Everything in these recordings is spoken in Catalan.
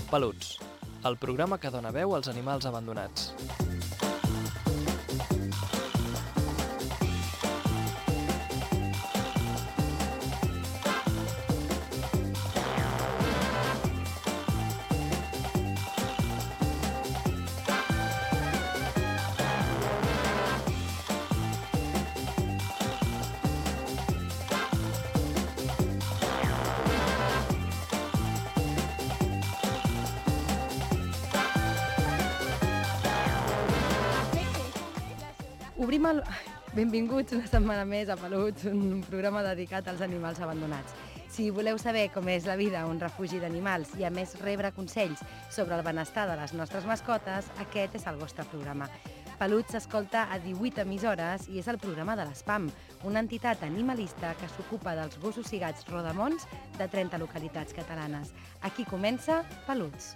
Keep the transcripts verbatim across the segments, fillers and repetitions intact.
Peluts, el programa que dona veu als animals abandonats. Obrim el... Benvinguts una setmana més a Peluts, un programa dedicat als animals abandonats. Si voleu saber com és la vida a un refugi d'animals i a més rebre consells sobre el benestar de les nostres mascotes, aquest és el vostre programa. Peluts s'escolta a divuit emissores i és el programa de l'Espam, una entitat animalista que s'ocupa dels gossos i gats rodamons de trenta localitats catalanes. Aquí comença Peluts.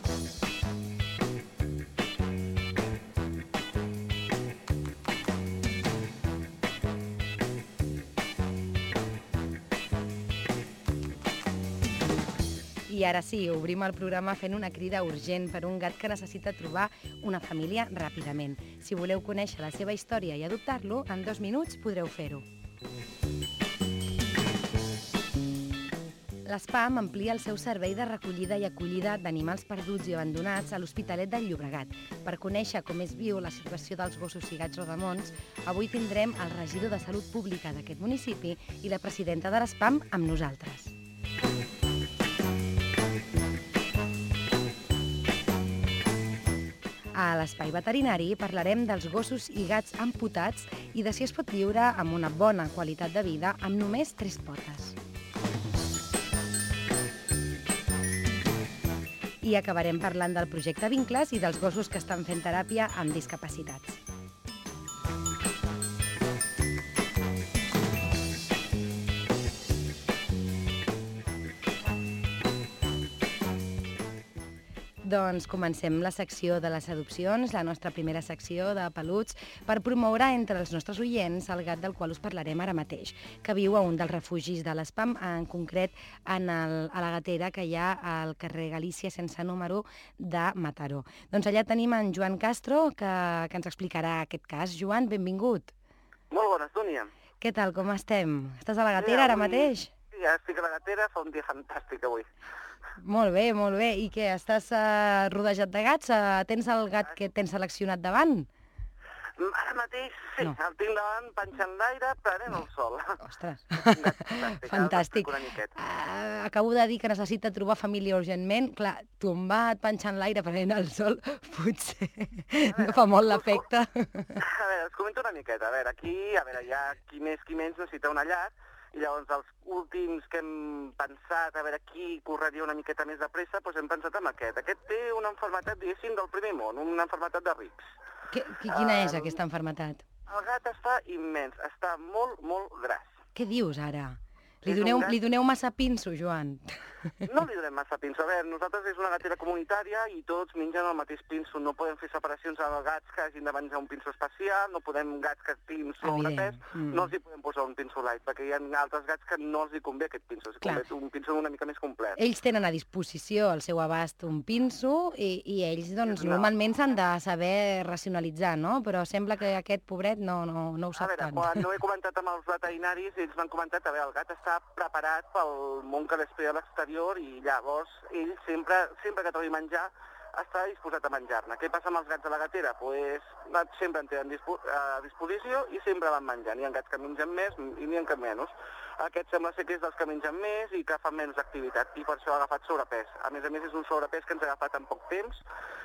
I ara sí, obrim el programa fent una crida urgent per un gat que necessita trobar una família ràpidament. Si voleu conèixer la seva història i adoptar-lo, en dos minuts podreu fer-ho. L'Espam amplia el seu servei de recollida i acollida d'animals perduts i abandonats a l'Hospitalet del Llobregat. Per conèixer com és viu la situació dels gossos i gats rodamons, avui tindrem el regidor de Salut Pública d'aquest municipi i la presidenta de l'Espam amb nosaltres. A l'Espai Veterinari parlarem dels gossos i gats amputats i de si es pot viure amb una bona qualitat de vida amb només tres potes. I acabarem parlant del projecte Vincles i dels gossos que estan fent teràpia amb discapacitats. Doncs comencem la secció de les adopcions, la nostra primera secció de Peluts, per promoure entre els nostres oients el gat del qual us parlarem ara mateix, que viu a un dels refugis de l'Espam, en concret en el, a la gatera que hi ha al carrer Galícia sense número de Mataró. Doncs allà tenim en Joan Castro, que, que ens explicarà aquest cas. Joan, benvingut. Molt bona, Dúnia. Què tal, com estem? Estàs a la gatera ara mateix? Sí, ja estic a la gatera, fa un dia fantàstic avui. Molt bé, molt bé. I què, estàs uh, rodejat de gats? Uh, tens el gat que tens seleccionat davant? Ara mateix sí, no. El tinc davant penjant l'aire, prenent el sol. Ostres, fantàstic. Fantàstic. Uh, acabo de dir que necessita trobar família urgentment. Clar, tombat penjant l'aire, prenent el sol, potser veure, no fa molt l'efecte. A veure, us comento una miqueta. A veure, aquí, a veure, hi ha qui més, qui menys necessita una llar. I llavors els últims que hem pensat, a veure qui correria una miqueta més de pressa, doncs hem pensat en aquest. Aquest té una malaltia, diguéssim, del primer món, una malaltia de rics. Que, quina és uh, aquesta malaltia? El gat està immens, està molt, molt gras. Què dius ara? Li doneu, gat... li doneu massa pinso, Joan? No li donem massa pinso. A veure, nosaltres és una gatera comunitària i tots mengen el mateix pinso. No podem fer separacions a gats que hagin de menjar un pinso especial, no podem gats que tinguin sobrepès, mm. no els hi podem posar un pinso light, perquè hi ha altres gats que no els hi convé aquest pinso. Els convé un pinso una mica més complet. Ells tenen a disposició al seu abast un pinso i, i ells doncs, no. normalment s'han de saber racionalitzar, no? Però sembla que aquest pobret no, no, no ho sap tant. A veure, tant. quan no he comentat amb els veterinaris, ells m'han comentat, a veure, el gat està preparat pel món que l'espera a l'exterior i llavors ell sempre, sempre que trobi menjar està disposat a menjar-ne. Què passa amb els gats de la gatera? Pues, sempre en tenen a disposició i sempre van menjant. Hi ha gats que mengen més i n'hi ha que menys. Aquest sembla ser que és dels que mengen més i que fan menys activitat i per això ha agafat sobrepès. A més a més és un sobrepès que ens ha agafat en poc temps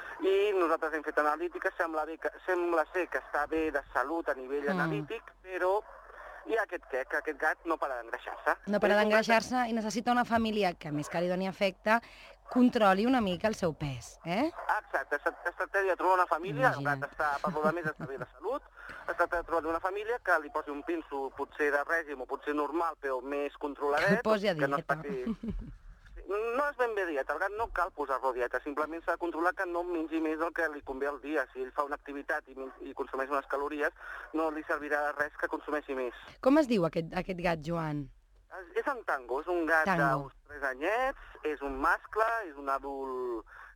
i nosaltres hem fet analítica, sembla, bé que, sembla ser que està bé de salut a nivell mm. analític, però i aquest què? Que aquest gat no para d'engreixar-se. No para d'engreixar-se i necessita una família que, més que li doni afecte, controli una mica el seu pes, eh? Exacte, es tracta de trobar una família, el gat està, per lo més està bé de salut, es tracta de trobar una família que li posi un pinso potser de règim o potser normal, però més controladet. Que posi a dieta. Que no es passi... No és ben bé dieta, el gat no cal posar-lo dieta, simplement s'ha de controlar que no mengi més del que li convé al dia. Si ell fa una activitat i, i consumeix unes calories, no li servirà de res que consumeixi més. Com es diu aquest, aquest gat, Joan? És un tango, és un gat Tango. d'uns tres anyets, és un mascle, és un adult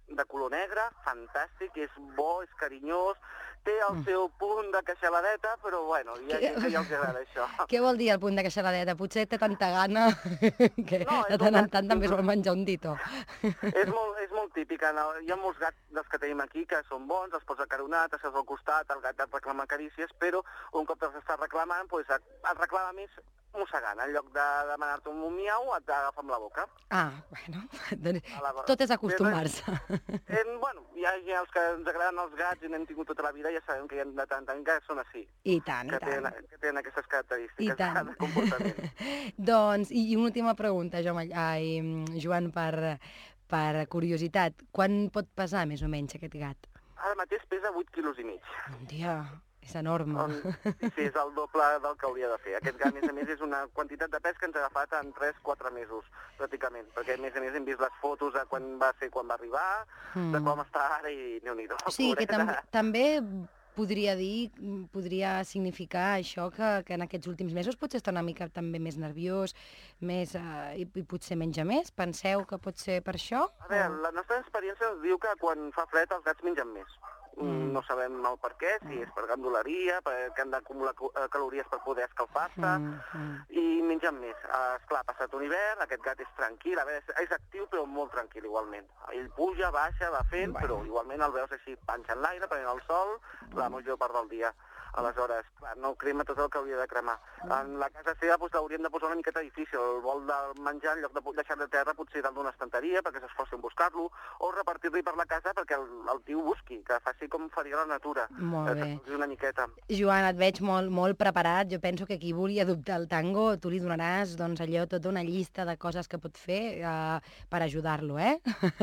de color negre, fantàstic, és bo, és carinyós, té el seu punt de queixaladeta, però bueno, hi ha gent que ja els agrada això. Què vol dir el punt de queixaladeta? Potser té tanta gana que no, de tant en tant també es vol menjar un dito. És molt, és molt típica. Hi ha molts gats dels que tenim aquí que són bons, els pots acaronat, els seus al costat, el gat et reclama carícies, però un cop te'ls està reclamant, doncs et, et reclama més mossegant. En lloc de demanar-te un miau, et agafa amb la boca. Ah, bueno, doncs tot és acostumar-se. Eh, bueno, hi ha, hi ha els que ens agraden els gats i n'hem tingut tota la vida, ja sabem que hi ha de tant en tant que són així. I tant, que i tant. Tenen, que tenen aquestes característiques de comportament. Doncs, i una última pregunta, jo, ai, Joan, per, per curiositat. Quan pot pesar, més o menys, aquest gat? Ara mateix pesa vuit quilos i mig. Hòstia, és enorme. On, sí, sí, és el doble del que hauria de fer. Aquest gat, a més a més, és una quantitat de pes que ens ha agafat en tres quatre mesos, pràcticament, perquè a més a més hem vist les fotos de quan va ser, quan va arribar, mm. de com està ara i Déu-n'hi-do. O sigui, que tam també podria dir, podria significar això que, que en aquests últims mesos potser està una mica també més nerviós, més, uh, i, i potser menja més? Penseu que pot ser per això? A veure, o... la nostra experiència ens diu que quan fa fred els gats mengen més. Mm. No sabem el per què, si és per gandoleria, perquè han d'acumular calories per poder escalfar-se, mm, mm. i mengen més. Uh, esclar, ha passat un hivern, aquest gat és tranquil, a veure, és, és actiu però molt tranquil igualment. Ell puja, baixa, va fent, bueno. Però igualment el veus així, panxa en l'aire, prenent el sol, la major part del dia. Aleshores, clar, no crema tot el que hauria de cremar. En la casa seva doncs, l'hauríem de posar una miqueta difícil. El vol de menjar, en lloc de deixar de terra, potser dalt d'una estanteria perquè s'esforci en buscar-lo, o repartir-li per la casa perquè el, el tio busqui, que faci com faria la natura. Molt bé. Que una miqueta. Joan, et veig molt, molt preparat. Jo penso que qui vulgui adoptar el tango, tu li donaràs doncs, allò, tota una llista de coses que pot fer uh, per ajudar-lo, eh?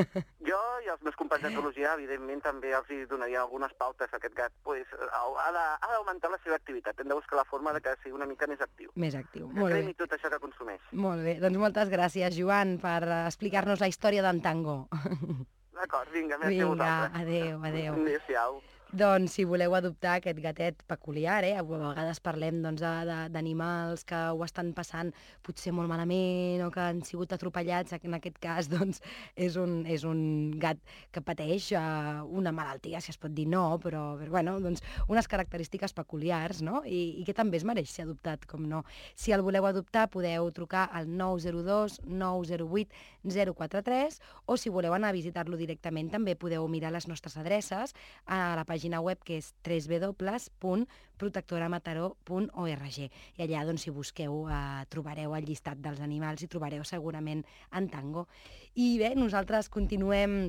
Jo i els meus companys d'etologia, evidentment, també els donaria algunes pautes a aquest gat. Pues, ha de, ha augmentar la seva activitat. Hem de buscar la forma de que sigui una mica més actiu. Més actiu, que molt bé. cremi tot això que consumeix. Molt bé, doncs moltes gràcies, Joan, per explicar-nos la història d'en Tango. D'acord, vinga, merci vinga, a vosaltres. Adéu, adéu. Adéu-siau. Doncs si voleu adoptar aquest gatet peculiar, eh? A vegades parlem d'animals doncs, que ho estan passant potser molt malament o que han sigut atropellats, en aquest cas doncs, és, un, és un gat que pateix uh, una malaltia, si es pot dir no, però, però bueno, doncs, unes característiques peculiars, no? I, i que també es mereix ser adoptat, com no. Si el voleu adoptar podeu trucar al nou zero dos nou zero vuit zero quatre tres o si voleu anar a visitar-lo directament també podeu mirar les nostres adreces a la pàgina web que és w w w punt protectora mataró punt org i allà doncs, si busqueu eh, trobareu el llistat dels animals i trobareu segurament en Tango. I bé, nosaltres continuem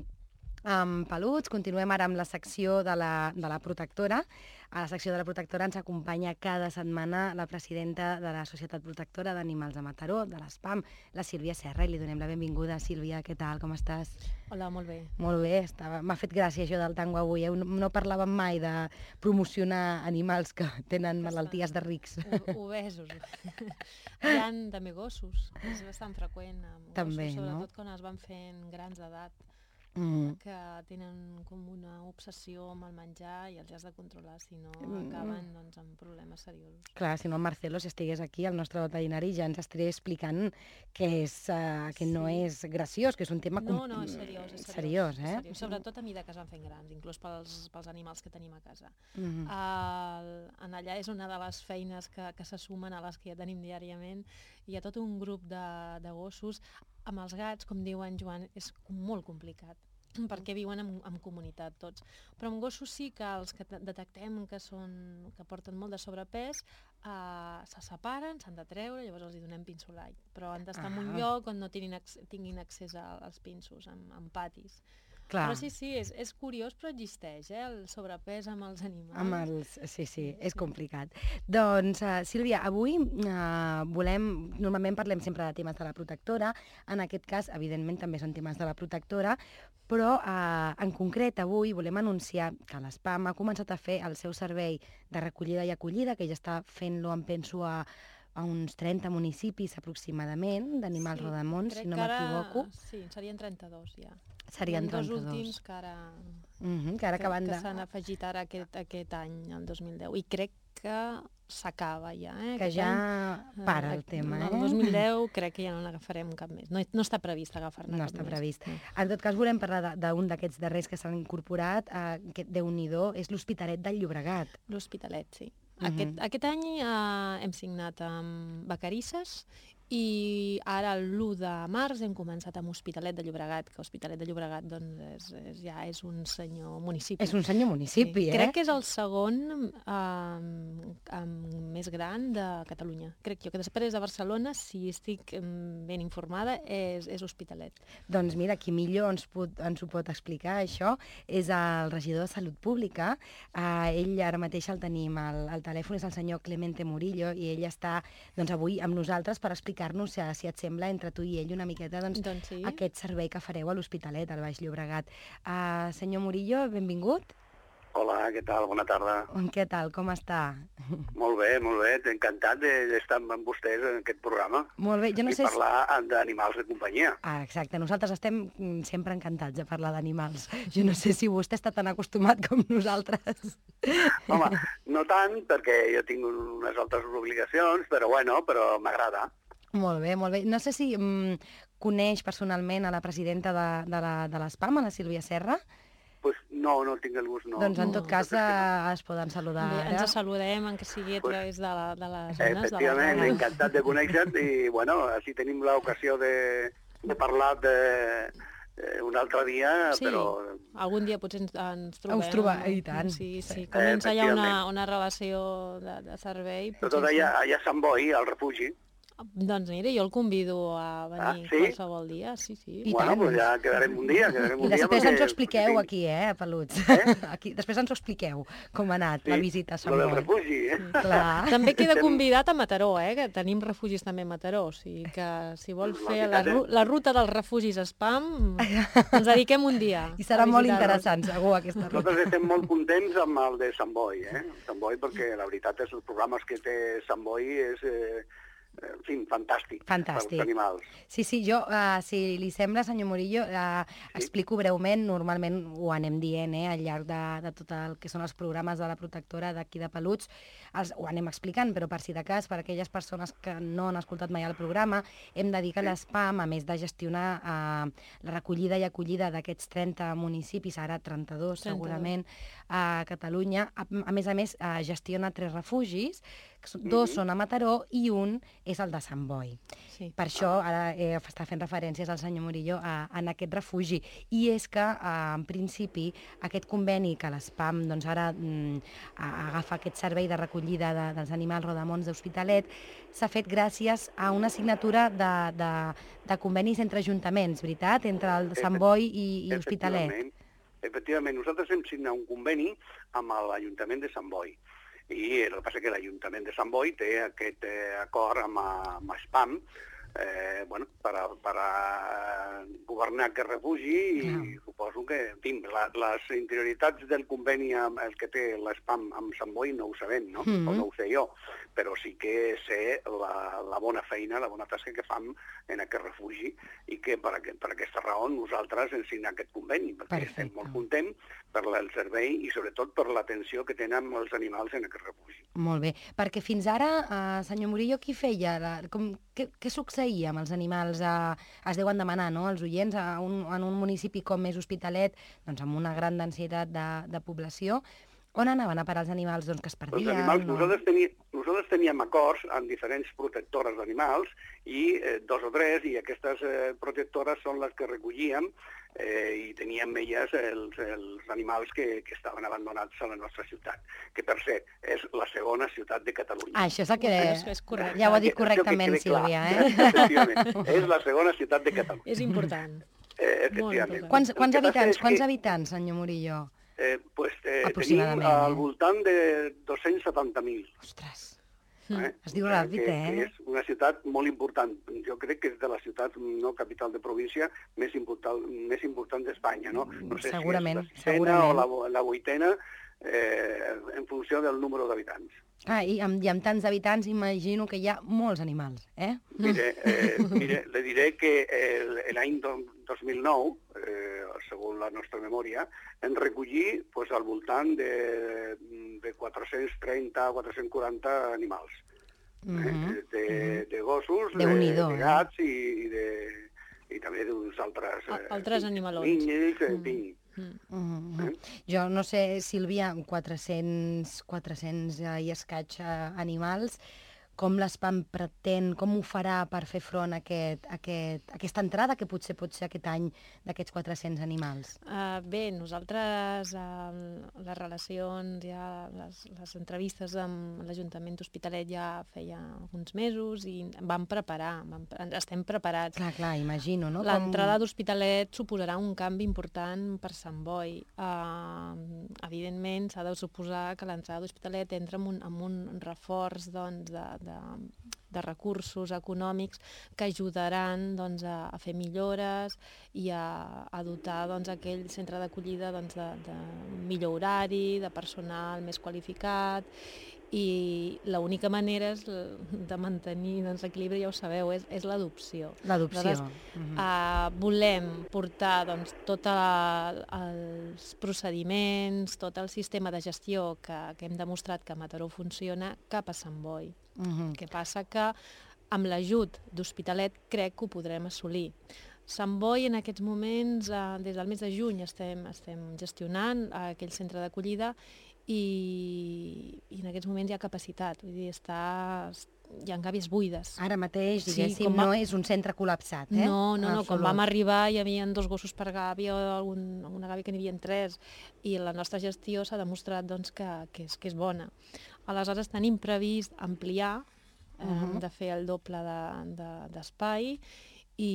amb peluts, continuem ara amb la secció de la, de la protectora. A la secció de la protectora ens acompanya cada setmana la presidenta de la Societat Protectora d'Animals de Mataró, de l'ESPAM, la Sílvia Serra, i li donem la benvinguda. Sílvia, què tal, com estàs? Hola, molt bé. Molt bé, estava... m'ha fet gràcia això del tango avui, eh? no, no parlàvem mai de promocionar animals que tenen que malalties de rics. Obesos. Hi ha també gossos, és bastant freqüent, amb també, gossos, sobretot no? quan es van fent grans d'edat. Mm. que tenen com una obsessió amb el menjar i els has de controlar, si no acaben doncs, amb problemes seriosos. Clar, si no el Marcelo, si estigués aquí, el nostre veterinari, ja ens estaria explicant que, és, uh, que sí. no és graciós, que és un tema... No, no, és seriós, és seriós. seriós, eh? seriós. Sobretot a mesura que es van fent grans, inclús pels, pels animals que tenim a casa. Mm-hmm. El, en allà és una de les feines que, que se sumen a les que ja tenim diàriament. Hi ha tot un grup de, de gossos. Amb els gats, com diu en Joan, és molt complicat, perquè viuen en, en comunitat tots. Però amb gossos sí que els que detectem que, són, que porten molt de sobrepès uh, se separen, s'han de treure, llavors els hi donem pinsolai. Però han d'estar ah. en un lloc on no tinguin, tinguin accés a, als pinsos, en, en patis. Clar. Però sí, sí, és, és curiós, però existeix, eh, el sobrepès amb els animals. Amb els... Sí, sí, és complicat. Doncs, uh, Sílvia, avui uh, volem... Normalment parlem sempre de temes de la protectora, en aquest cas, evidentment, també són temes de la protectora, però uh, en concret avui volem anunciar que l'ESPAM ha començat a fer el seu servei de recollida i acollida, que ja està fent-lo, em penso, a... a uns trenta municipis aproximadament d'animals sí, rodamons, si no m'equivoco. Sí, serien trenta-dos ja. Serien trenta-dos. Dos últims que ara, mm-hmm, que ara que, acaben que de... s'han afegit ara aquest, aquest any, el dos mil deu. I crec que s'acaba ja. Eh? Que Aquest ja any, para eh, el tema, eh? El dos mil deu crec que ja no n'agafarem cap més. No, no està previst agafar-ne No cap està més. previst. No. En tot cas, volem parlar d'un d'aquests darrers que s'han incorporat, eh, que Déu-n'hi-do, és l'Hospitalet del Llobregat. L'Hospitalet, sí. Uh -huh. Aquest, aquest any eh, hem signat amb Vacarisses i ara l'u de març hem començat amb Hospitalet de Llobregat, que Hospitalet de Llobregat doncs, és, és, ja és un senyor municipi. És un senyor municipi, sí. eh? Crec que és el segon eh, més gran de Catalunya. Crec jo que després de Barcelona, si estic ben informada, és, és Hospitalet. Doncs mira, qui millor ens, pot, ens ho pot explicar, això, és el regidor de Salut Pública. Eh, ell ara mateix el tenim al, al telèfon, és el senyor Clemente Murillo, i ell està doncs, avui amb nosaltres per explicar nos, si et sembla, entre tu i ell una miqueta doncs, doncs sí. aquest servei que fareu a l'Hospitalet, al Baix Llobregat. Uh, senyor Murillo, benvingut. Hola, què tal? Bona tarda. Què tal? Com està? Molt bé, molt bé. Encantat d'estar amb vostès en aquest programa. Molt bé. Jo no I sé parlar si... d'animals de companyia. Ah, exacte. Nosaltres estem sempre encantats de parlar d'animals. Jo no sé si vostè està tan acostumat com nosaltres. Home, no tant, perquè jo tinc unes altres obligacions, però bueno, però m'agrada. Molt bé, molt bé. No sé si mm, coneix personalment a la presidenta de, de, la, de l'ESPAM, a la Sílvia Serra. Pues no, no tinc el gust, no. Doncs en no. tot cas no. es poden saludar Bé, ara. ens saludem, en que sigui a través de, la, de les zones. Efectivament, de la... encantat de conèixer-te i, bueno, així tenim l'ocasió de, de parlar de... un altre dia, sí, però... algun dia potser ens, ens trobem. Us trobem, i tant. Sí, sí, sí. comença ja una, una relació de, de servei. Tot allà, allà a Sant Boi, al refugi. Doncs mira, jo el convido a venir ah, sí? qualsevol dia, sí, sí. I bueno, tant. pues ja quedarem un dia, quedarem un I després dia ens ho expliqueu perquè... aquí, eh, Peluts? Eh? Aquí, després ens ho expliqueu, com ha anat sí, la visita a Sant Boi. Boi. Lo del refugi, eh? Sí. Clar. També queda convidat a Mataró, eh, que tenim refugis també a Mataró, o sigui que si vol fer la, ru la ruta dels refugis Spam, ens dediquem un dia. I serà molt interessant, segur, aquesta ruta. Nosaltres estem molt contents amb el de Sant Boi, eh? Sant Boi, perquè la veritat és els programes que té Sant Boi és... Eh, en fi, fantàstic, fantàstic pels animals. Sí, sí, jo, uh, si li sembla, senyor Murillo, uh, sí? explico breument, normalment ho anem dient eh, al llarg de, de tot el que són els programes de la protectora d'aquí de Peluts, els, ho anem explicant, però per si de cas, per aquelles persones que no han escoltat mai el programa, hem de dir que sí. l'ESPAM, a més de gestionar uh, la recollida i acollida d'aquests trenta municipis, ara trenta-dos segurament, a Catalunya, a, a més a més uh, gestiona tres refugis, dos mm-hmm. són a Mataró i un és el de Sant Boi. Sí. Per això ara eh, està fent referències al senyor Murillo a, a aquest refugi. I és que, eh, en principi, aquest conveni que l'ESPAM doncs, ara mm, agafa aquest servei de recollida de, dels animals rodamons d'Hospitalet s'ha fet gràcies a una signatura de, de, de convenis entre ajuntaments, veritat? Entre el Sant Boi i, i Hospitalet. Efectivament. Efectivament, nosaltres hem signat un conveni amb l'Ajuntament de Sant Boi. I el que passa és que l'Ajuntament de Sant Boi té aquest eh, acord amb, amb SPAM eh, bueno, per, a, per a governar aquest refugi i yeah. suposo que, en fi, la, les interioritats del conveni amb el que té l'SPAM amb Sant Boi no ho sabem, no? Mm-hmm. O no ho sé jo, però sí que sé la, la bona feina, la bona tasca que fan en aquest refugi i que per, aquest, per aquesta raó nosaltres hem signat aquest conveni, perquè Perfecte. Estem molt contents per el servei i sobretot per l'atenció que tenen els animals en aquest refugi. Molt bé, perquè fins ara, eh, senyor Murillo, qui feia? La, com, què, què succeïa amb els animals? Eh, es deuen demanar, no?, els oients, a un, en un municipi com és Hospitalet, doncs amb una gran densitat de, de població, on anaven a parar els animals doncs, que es perdien? Els animals, no? nosaltres, tení, nosaltres teníem acords amb diferents protectores d'animals, i eh, dos o tres, i aquestes eh, protectores són les que recollíem eh, i teníem elles els, els animals que, que estaven abandonats a la nostra ciutat, que per cert és la segona ciutat de Catalunya. Ah, això és el que... És, és correcte. Ja ho ha dit correctament, Sílvia, eh? Efectivament, és la segona ciutat de Catalunya. És important. Eh, efectivament. Quants, quants habitants, quants que... habitants, senyor Murillo? Eh, pues, eh, tenim al voltant de dos-cents setanta mil. Ostres, eh? es diu ràpid, que, eh? que és una ciutat molt important. Jo crec que és de la ciutat, no capital de província, més important, més important d'Espanya, no? No sé segurament, si és la sisena segurament. o la, la vuitena, eh, en funció del número d'habitants. Ah, i amb, i amb tants habitants imagino que hi ha molts animals, eh? Mire, eh, mire le diré que l'any dos mil nou, eh, segons la nostra memòria, en recollí pues, al voltant de, de quatre-cents trenta a quatre-cents quaranta animals. Uh -huh. eh, de, de gossos, de, de, de gats eh? i, de, i també d'uns altres... Eh, altres animalons. Ninyes, en fi. Mm. Mm -hmm. eh? Jo no sé, Sílvia, quatre-cents, quatre-cents i escaig animals, com l'Espam pretén, com ho farà per fer front a, aquest, a aquest, a aquesta entrada que potser pot ser aquest any d'aquests quatre-cents animals? Uh, bé, nosaltres uh, les relacions, ja, les, les entrevistes amb l'Ajuntament d'Hospitalet ja feia alguns mesos i vam preparar, vam, estem preparats. Clar, clar, imagino, no? L'entrada com... d'Hospitalet suposarà un canvi important per Sant Boi. Uh, evidentment, s'ha de suposar que l'entrada d'Hospitalet entra amb un, amb un reforç doncs, de, de, de recursos econòmics que ajudaran doncs, a, a fer millores i a, a dotar doncs, aquell centre d'acollida doncs, de, de millor horari, de personal més qualificat, i l'única manera és de mantenir doncs, l'equilibri, ja ho sabeu, és, és l'adopció. L'adopció. Uh-huh. uh, volem portar doncs, tots els procediments, tot el sistema de gestió que, que hem demostrat que a Mataró funciona cap a Sant Boi. Uh-huh. El que passa que amb l'ajut d'Hospitalet crec que ho podrem assolir. Sant Boi en aquests moments, eh, des del mes de juny, estem, estem gestionant aquell centre d'acollida i, i en aquests moments hi ha capacitat, vull dir, està, hi ha gàbies buides. Ara mateix, diguéssim, sí, va... no és un centre col·lapsat, eh? No, no, no, quan vam arribar hi havia dos gossos per gàbia, o algun, alguna gàbia que n'hi havia tres, i la nostra gestió s'ha demostrat doncs, que, que, és, que és bona. Aleshores tenim previst ampliar, eh, uh-huh. de fer el doble d'espai, de, de,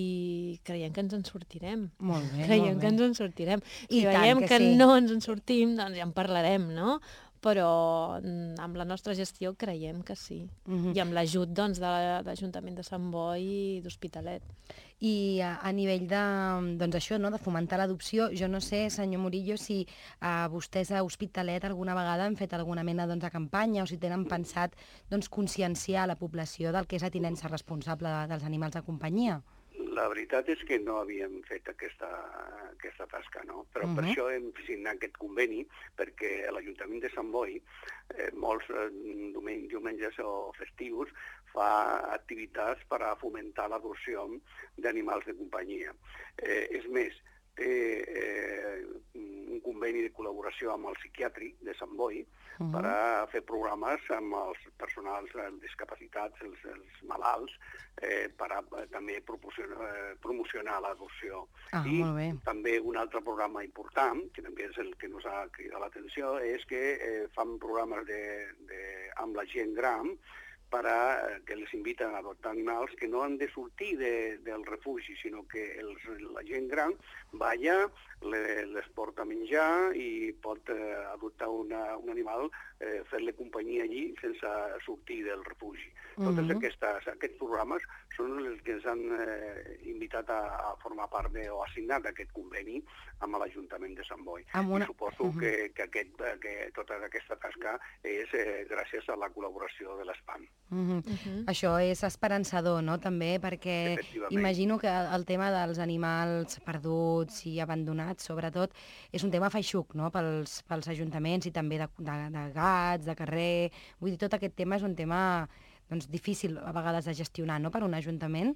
i creiem que ens en sortirem. Molt bé, creiem molt bé. que ens en sortirem. I si tant veiem que que sí. no ens en sortim, doncs ja en parlarem, no? Però amb la nostra gestió creiem que sí. Uh-huh. I amb l'ajut doncs, de l'Ajuntament de Sant Boi i d'Hospitalet. I a, a nivell de, doncs això, no, de fomentar l'adopció, jo no sé, senyor Murillo, si uh, vostès a Hospitalet alguna vegada han fet alguna mena doncs, de campanya o si tenen pensat doncs, conscienciar la població del que és la tinença responsable de, dels animals de companyia. La veritat és que no havíem fet aquesta, aquesta tasca, no? Però uh-huh. per això hem signat aquest conveni, perquè l'Ajuntament de Sant Boi, eh, molts eh, diumenges o festius, fa activitats per a fomentar l'adopció d'animals de companyia. Eh, és més, té eh, un conveni de col·laboració amb el psiquiàtric de Sant Boi uh-huh. per a fer programes amb els personals amb discapacitats, els, els malalts, eh, per a també promocionar, promocionar l'adopció. Ah, I molt bé. també un altre programa important, que també és el que ens ha cridat l'atenció, és que eh, fan programes de, de, amb la gent gran per a, que les inviten a adoptar animals que no han de sortir de, del refugi, sinó que els, la gent gran va allà, le, les porta a menjar i pot eh, adoptar una, un animal, eh, fer-li companyia allí sense sortir del refugi. Uh-huh. Tots aquestes, aquests programes són els que ens han eh, invitat a, a formar part de, o assignat aquest conveni amb l'Ajuntament de Sant Boi. Una... I suposo uh-huh. que, que, aquest, que tota aquesta tasca és eh, gràcies a la col·laboració de l'Espam. Uh-huh. Uh-huh. Això és esperançador, no?, també, perquè imagino que el tema dels animals perduts i abandonats, sobretot, és un tema feixuc, no?, pels, pels ajuntaments i també de, de, de gats, de carrer. Vull dir, tot aquest tema és un tema doncs, difícil a vegades de gestionar, no?, per un ajuntament.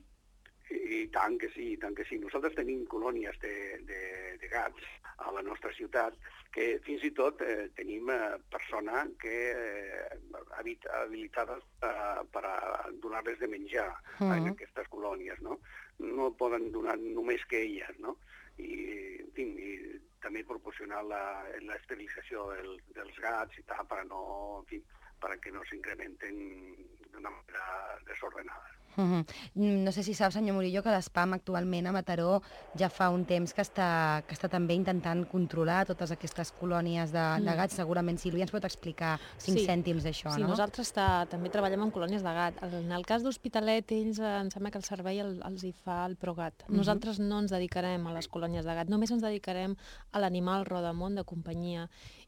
I tant que sí, tant que sí. Nosaltres tenim colònies de, de, de gats a la nostra ciutat, que fins i tot eh, tenim eh, persones que eh, habilitades eh, per a donar-les de menjar uh-huh. en aquestes colònies, no? No poden donar només que elles, no? I, en fi, i també proporcionar l'esterilització del, dels gats i tal, per a no, en fi, per a que no s'incrementen d'una manera desordenada. Uh-huh. No sé si sap, senyor Murillo, que l'Espam actualment a Mataró ja fa un temps que està, que està també intentant controlar totes aquestes colònies de, mm. de gats. Segurament Sílvia ens pot explicar cinc sí. cèntims d'això, sí, no? Sí, nosaltres està, també treballem amb colònies de gat. En el cas d'Hospitalet, ells em sembla que el servei el, els hi fa el Progat. Uh-huh. Nosaltres no ens dedicarem a les colònies de gat, només ens dedicarem a l'animal rodamont de companyia.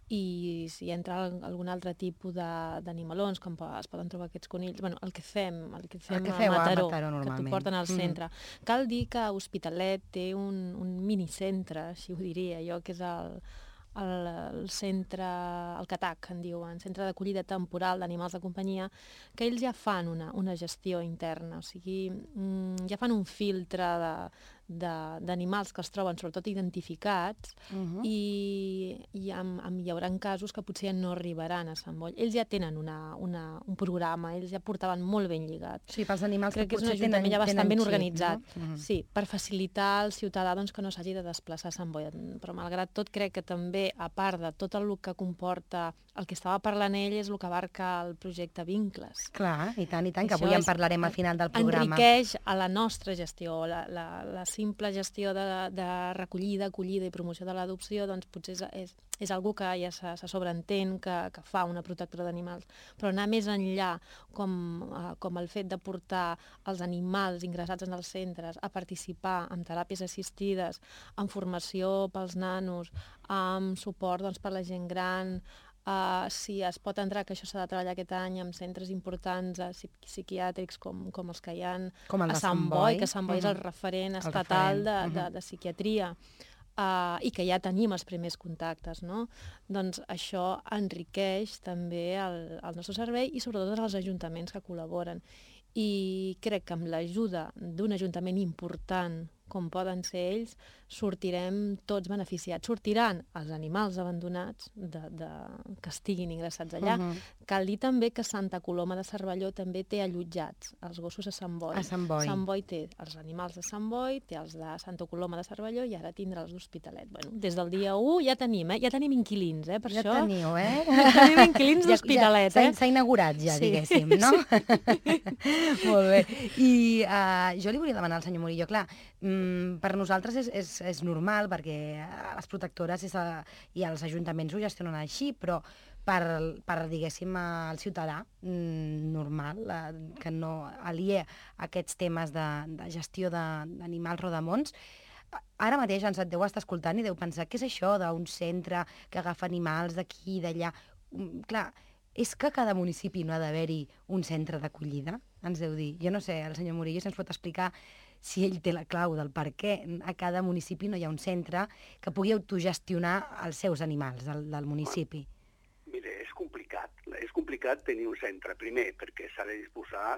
i si entra algun altre tipus d'animalons, com es poden trobar aquests conills, bueno, el que fem, el que fem el que a feu Mataró, a Mataró que normalment. t'ho porten al centre. Mm. Cal dir que Hospitalet té un, un minicentre, així ho diria jo, que és el, el, el centre, el CATAC, en diuen, Centre d'Acollida Temporal d'Animals de Companyia, que ells ja fan una, una gestió interna, o sigui, ja fan un filtre de d'animals que es troben sobretot identificats uh-huh. i, i amb, amb, hi haurà casos que potser no arribaran a Sant Boi. Ells ja tenen una, una, un programa, ells ja portaven molt ben lligat. Sí, pels animals Crec que, que és un potser ajuntament tenen, ja bastant ben xip, organitzat. No? Uh-huh. Sí, per facilitar al ciutadà doncs, que no s'hagi de desplaçar a Sant Boi. Però malgrat tot crec que també, a part de tot el que comporta el que estava parlant ell, és el que abarca el projecte Vincles. Clar, i tant, i tant, que Això avui en és, parlarem al final del programa. Enriqueix a la nostra gestió, la, la, la simple gestió de, de recollida, acollida i promoció de l'adopció, doncs potser és, és, és algú que ja se, se sobreentén que, que fa una protectora d'animals. Però anar més enllà, com, uh, com el fet de portar els animals ingressats en els centres a participar en teràpies assistides, en formació pels nanos, amb suport doncs, per la gent gran, Uh, si es pot entrar, que això s'ha de treballar aquest any amb centres importants uh, psiquiàtrics com, com els que hi ha a Sant Boi, que Sant Boi uh-huh. és el referent estatal el referent. De, uh-huh. de, de psiquiatria uh, i que ja tenim els primers contactes, no? Doncs això enriqueix també el, el nostre servei i sobretot els ajuntaments que col·laboren. I crec que amb l'ajuda d'un ajuntament important com poden ser ells, sortirem tots beneficiats. Sortiran els animals abandonats de, de, que estiguin ingressats allà. Uh-huh. Cal dir també que Santa Coloma de Cervelló també té allotjats els gossos a Sant Boi. A Sant Boi. Sant Boi té els animals de Sant Boi, té els de Santa Coloma de Cervelló i ara tindrà els d'Hospitalet. Bueno, des del dia u ja tenim, eh? Ja tenim inquilins, eh? Per ja això... teniu, eh? Ja tenim inquilins d'Hospitalet, ja, ja, eh? S'ha inaugurat ja, sí. Diguéssim, no? Molt bé. I uh, jo li volia demanar al senyor Murillo, clar, mm, per nosaltres és, és, és normal, perquè les protectores és a, i els ajuntaments ho gestionen així, però per, per diguéssim, al ciutadà mm, normal, eh, que no alia aquests temes de, de gestió d'animals rodamons, ara mateix ens et deu estar escoltant i deu pensar què és això d'un centre que agafa animals d'aquí i d'allà. Mm, clar, és que a cada municipi no ha d'haver-hi un centre d'acollida? Ens deu dir. Jo no sé, el senyor Murillo si ens pot explicar si ell té la clau del per què a cada municipi no hi ha un centre que pugui autogestionar els seus animals del, del municipi. Mire, és complicat. És complicat tenir un centre, primer, perquè s'ha de disposar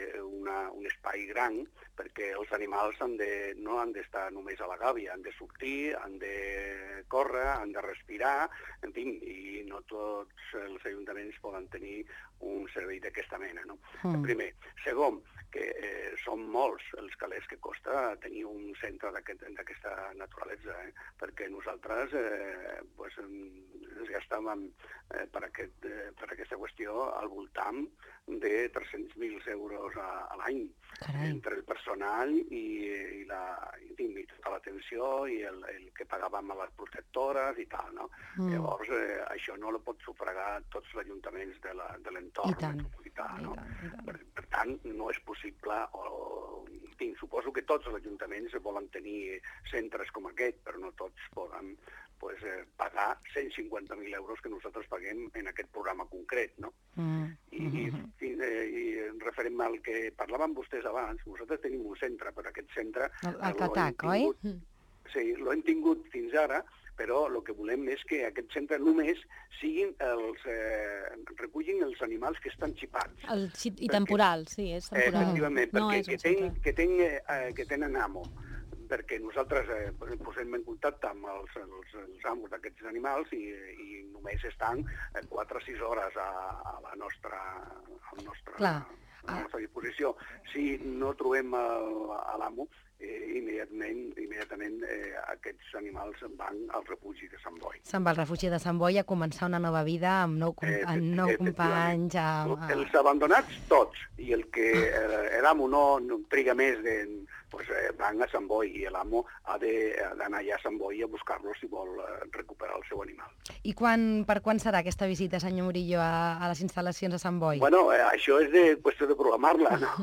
d'un espai gran, perquè els animals han de, no han d'estar només a la gàbia, han de sortir, han de córrer, han de respirar, en fi, i no tots els ajuntaments poden tenir un servei d'aquesta mena, no? Mm. Primer. Segon, que eh, són molts els calés que costa tenir un centre d'aquesta aquest, naturalesa, eh? Perquè nosaltres eh, pues, ens gastàvem eh, per, aquest, eh, per aquesta qüestió al voltant de tres-cents mil euros a, a l'any, entre el personal i, i, la, i, i tota l'atenció i el, el que pagàvem a les protectores i tal, no? Mm. Llavors, eh, això no lo pot sufragar tots els ajuntaments de l'entorn metropolità, no? Per, per tant, no és possible, o, tinc, suposo que tots els ajuntaments volen tenir centres com aquest, però no tots poden pues, eh, pagar cent cinquanta mil euros que nosaltres paguem en aquest programa concret, no? Mm. I, i, i, i referent al que parlaven vostès abans, nosaltres tenim un centre, però aquest centre... El, el CATAC, oi? Sí, l'hem tingut fins ara, però el que volem és que aquest centre només siguin els, eh, recullin els animals que estan xipats. El, I perquè, temporal, sí, és temporal. Eh, efectivament, perquè no que, ten, que, ten, eh, que tenen amo, perquè nosaltres eh, posem en contacte amb els, els, els amos d'aquests animals i, i només estan quatre o sis hores a, a la nostra, a la nostra, a la nostra disposició. Si no trobem a l'amo, eh, immediatament, immediatament eh, aquests animals van al refugi de Sant Boi. Se'n va al refugi de Sant Boi a començar una nova vida amb nou, com, eh, amb nou companys. A... Els abandonats, tots. I el que eh, l'amo no, no triga més de pues, eh, van a Sant Boi i l'amo ha d'anar allà a Sant Boi a buscar-lo si vol eh, recuperar el seu animal. I quan, per quan serà aquesta visita, senyor Murillo, a, a les instal·lacions a Sant Boi? Bueno, eh, això és de qüestió de programar-la, no?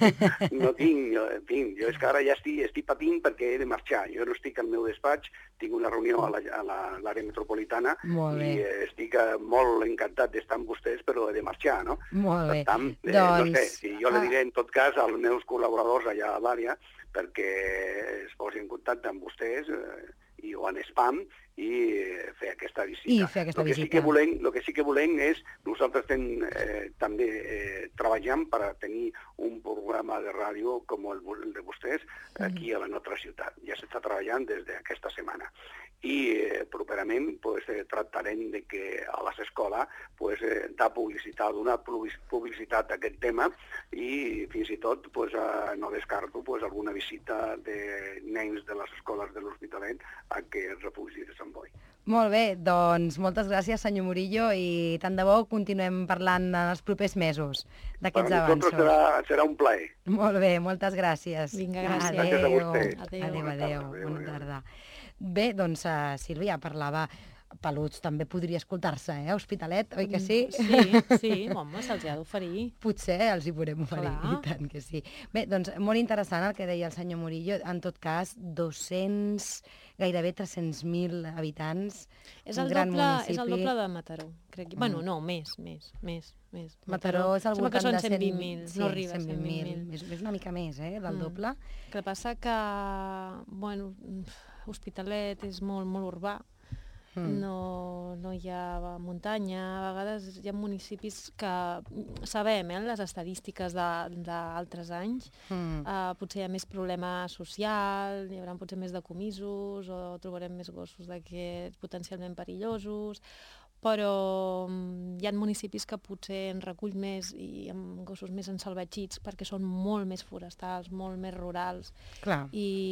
no tinc, jo, tinc, jo és que ara ja estic, estic patint perquè he de marxar. Jo no estic al meu despatx, tinc una reunió a l'àrea la, a l'àrea metropolitana i eh, estic eh, molt encantat d'estar amb vostès, però he de marxar, no? Molt bé. Per tant, eh, doncs... no sé, si jo le diré en tot cas als meus col·laboradors allà a l'àrea perquè es posin en contacte amb vostès eh, i o en spam i eh, fer aquesta visita. I fer aquesta lo que visita. Sí que volem, lo que sí que volem és, nosaltres estem eh, també eh, treballant per a tenir un programa de ràdio com el, el de vostès aquí a la nostra ciutat. Ja s'està treballant des d'aquesta setmana. I eh, properament pues, eh, tractarem de que a les escoles pues, eh, dar publicitat, donar publicitat a aquest tema i fins i tot pues, eh, no descarto pues, alguna visita de nens de les escoles de l'Hospitalet a aquest refugi de Sant Boi. Molt bé, doncs moltes gràcies, senyor Murillo, i tant de bo continuem parlant en els propers mesos d'aquests avanços. Per serà, serà un plaer. Molt bé, moltes gràcies. Vinga, gràcies. Adéu. Gràcies a vostè. Adéu, adéu, adéu. Bona tarda. Bé, doncs, uh, Sílvia, parlava... Peluts també podria escoltar-se, eh, a Hospitalet, oi que sí? Sí, sí, home, se'ls ha d'oferir. Potser els hi podem oferir, i tant que sí. Bé, doncs, molt interessant el que deia el senyor Murillo. En tot cas, dos-cents, gairebé tres-cents mil habitants, és un el gran doble, municipi. És el doble de Mataró, crec. Mm. Bueno, no, més, més, més. més. Mataró és al voltant de cent vint mil, sí, no arriba a cent vint mil. És, és una mica més, eh, del mm. doble. El que passa que, bueno, Hospitalet és molt, molt urbà. Mm. No, no hi ha muntanya, a vegades hi ha municipis que sabem, eh, les estadístiques d'altres anys, mm. uh, potser hi ha més problema social, hi haurà potser més decomisos o trobarem més gossos d'aquests potencialment perillosos, però hi ha municipis que potser en recull més i amb gossos més ensalvatgits perquè són molt més forestals, molt més rurals. Clar.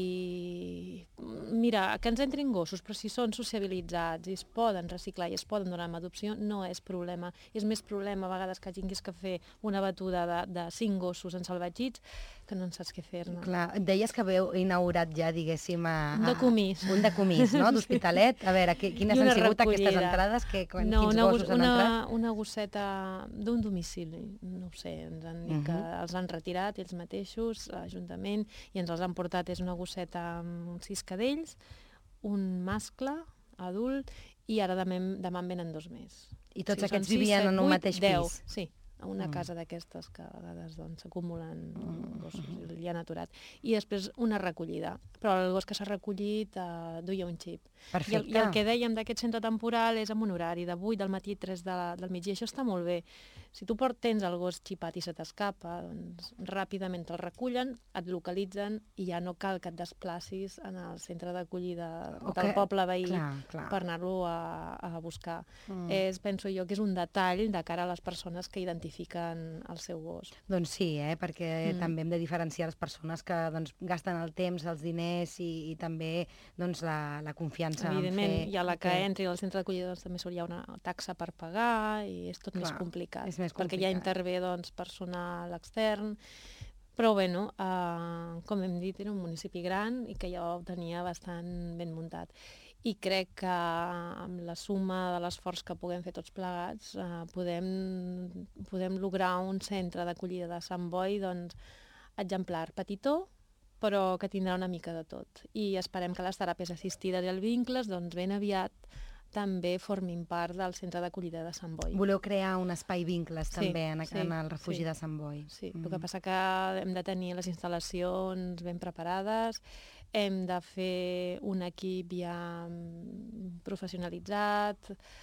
I mira, que ens entrin gossos, però si són sociabilitzats i es poden reciclar i es poden donar en adopció, no és problema. És més problema a vegades que tinguis que fer una batuda de, de cinc gossos ensalvatgits que no en saps què fer-ne. Clar, deies que haveu inaugurat ja, diguéssim, a, a, un decomís. Un decomís, no?, d'Hospitalet. A veure, quines han sigut recollida. Aquestes entrades? Que, quan, no, quins una, gossos han una, entrat? Una gosseta d'un domicili, no ho sé, ens han dit uh -huh. que els han retirat ells mateixos, l'Ajuntament, i ens els han portat. És una gosseta amb sis cadells, un mascle adult, i ara demà, demà en venen dos més. I tots sí, aquests sis, vivien set, en un vuit, mateix deu, pis? Sí, a una mm. casa d'aquestes que a vegades s'acumulen doncs, gossos mm. i li han aturat. I després una recollida. Però el gos que s'ha recollit uh, duia un xip. Perfecte. I el, I el que dèiem d'aquest centre temporal és amb un horari de vuit del matí a tres de, del migdia. Això està molt bé. Si tu port, tens el gos xipat i se t'escapa, doncs ràpidament te'l recullen, et localitzen i ja no cal que et desplacis en el centre d'acollida okay. del poble veí clar, clar. per anar-lo a, a buscar. Mm. És, penso jo, que és un detall de cara a les persones que identifiquen el seu gos. Doncs sí, eh? perquè Mm. també hem de diferenciar les persones que doncs, gasten el temps, els diners i, i també doncs, la, la confiança Evidentment, en fer... hi ha la que que... entri al centre d'acollida, doncs, també hi ha una taxa per pagar i és tot Clar, més complicat, és més complicat, perquè ja intervé doncs, personal extern. Però bueno, eh, com hem dit, era un municipi gran i que ja ho tenia bastant ben muntat. I crec que amb la suma de l'esforç que puguem fer tots plegats eh, podem, podem lograr un centre d'acollida de Sant Boi doncs, exemplar, petitó, però que tindrà una mica de tot. I esperem que les teràpies assistides i els vincles doncs, ben aviat també formin part del centre d'acollida de Sant Boi. Voleu crear un espai vincles sí, també en, sí, en el refugi sí, de Sant Boi? Sí, mm. el que passa que hem de tenir les instal·lacions ben preparades, hem de fer un equip ja professionalitzat,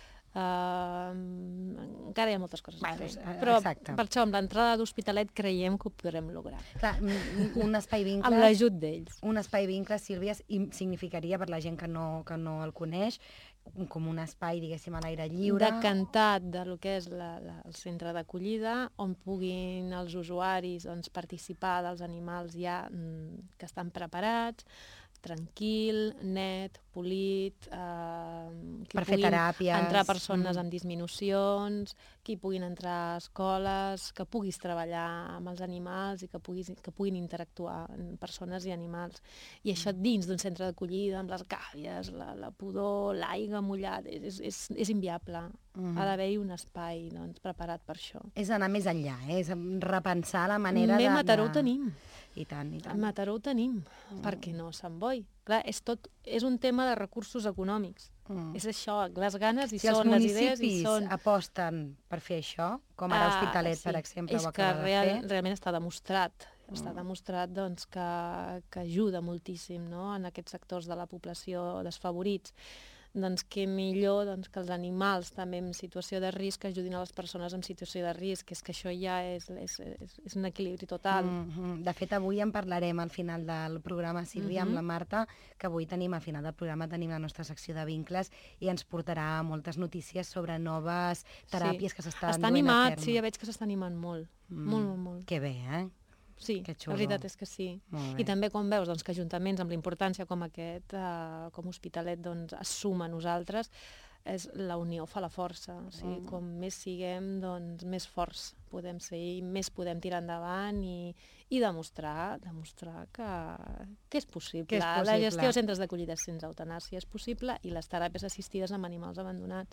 Uh, encara hi ha moltes coses a fer, però exacte. Per això amb l'entrada d'Hospitalet creiem que ho podrem lograr. Clar, un espai vincles... amb l'ajut d'ells. Un espai vincles, Sílvia, significaria per la gent que no, que no el coneix com un espai, diguéssim, a l'aire lliure. Decantat de lo que és la, la, el centre d'acollida, on puguin els usuaris doncs, participar dels animals ja mm, que estan preparats, tranquil, net, polit, eh, que per fer puguin teràpies. entrar persones Mm. amb disminucions, que hi puguin entrar a escoles, que puguis treballar amb els animals i que, puguis, que puguin interactuar amb persones i animals. I això dins d'un centre d'acollida, amb les gàbies, la, la pudor, l'aigua mullada, és, és, és inviable. Mm. Ha d'haver-hi un espai doncs, preparat per això. És anar més enllà, eh? És repensar la manera Bé, de... a Mataró de... ho tenim. I tant, i A tant. Mataró ho tenim, mm. perquè no a Sant Boi. Clar, és, tot, és un tema de recursos econòmics. Mm. És això, les ganes hi Si els són, les idees hi municipis són. aposten per fer això, com ara Ah, Hospitalet, sí. per exemple, és ho que acaba de real, fer... realment està demostrat, està demostrat doncs, que, que ajuda moltíssim, no?, en aquests sectors de la població desfavorits. Doncs què millor doncs, que els animals també en situació de risc ajudin a les persones en situació de risc, és que això ja és, és, és, és un equilibri total. Mm -hmm. De fet, avui en parlarem al final del programa, Sílvia, mm -hmm. amb la Marta, que avui tenim, al final del programa tenim la nostra secció de vincles i ens portarà moltes notícies sobre noves teràpies sí. que s'estan Està duent animat, a terme. sí, ja veig que s'està animant molt, Mm. molt, molt, molt. Que bé, eh? Sí, que la xulo. veritat és que sí. Molt bé. I també quan veus doncs, que ajuntaments amb la importància com aquest, eh, com Hospitalet, doncs, es suma a nosaltres, és, la unió fa la força. O sigui, Mm. com més siguem, doncs, més forts podem ser i més podem tirar endavant i, i demostrar, demostrar que, que és possible. Que és La possible. gestió de centres d'acollida sense eutanàsia és possible i les teràpies assistides amb animals abandonats.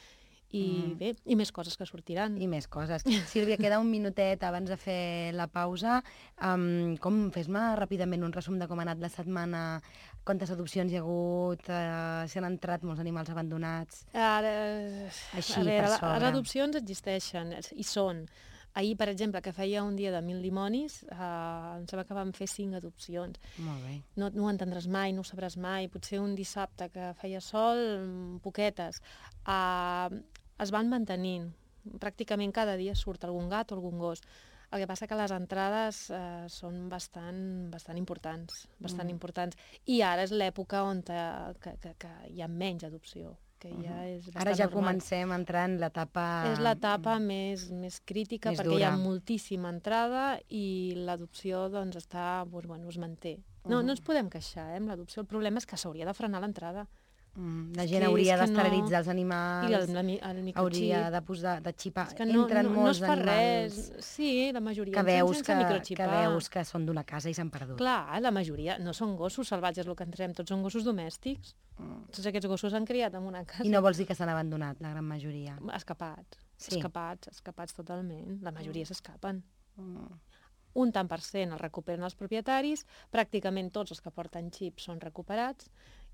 I Mm. bé, i més coses que sortiran. I més coses. Sílvia, queda un minutet abans de fer la pausa. Um, com, fes-me ràpidament un resum de com ha anat la setmana, quantes adopcions hi ha hagut, uh, si han entrat molts animals abandonats. Ara, Així, a veure, per la- sobre. les adopcions existeixen i són. Ahir, per exemple, que feia un dia de mil dimonis, eh, em sembla que vam fer cinc adopcions. Molt bé. No, no ho entendràs mai, no ho sabràs mai. Potser un dissabte que feia sol, mm, poquetes. Eh, es van mantenint. Pràcticament cada dia surt algun gat o algun gos. El que passa que les entrades eh, són bastant, bastant importants, bastant Mm. importants. I ara és l'època on te, que, que, que hi ha menys adopció, que ja és bastant Ara ja normal. comencem a entrar en l'etapa... És l'etapa més, més crítica Més perquè dura. hi ha moltíssima entrada i l'adopció doncs, està, doncs, bueno, es manté. No, no ens podem queixar eh, amb l'adopció. El problema és que s'hauria de frenar l'entrada. Mm, la És gent que- hauria és que d'esterilitzar no- els animals, I el, el, el microxip. hauria de posar, de xipar. És que no, Entren no, no molts es fa animals res. Sí, la majoria que entren veus sense que, microxipar. que veus que són d'una casa i s'han perdut. Clar, la majoria no són gossos salvatges el que entrem, tots són gossos domèstics. Mm. Tots aquests gossos s'han criat en una casa. I no vols dir que s'han abandonat, la gran majoria. Escapats, Sí. escapats, escapats totalment. La majoria s'escapen. Mm. Un tant per cent el recuperen els propietaris, pràcticament tots els que porten xips són recuperats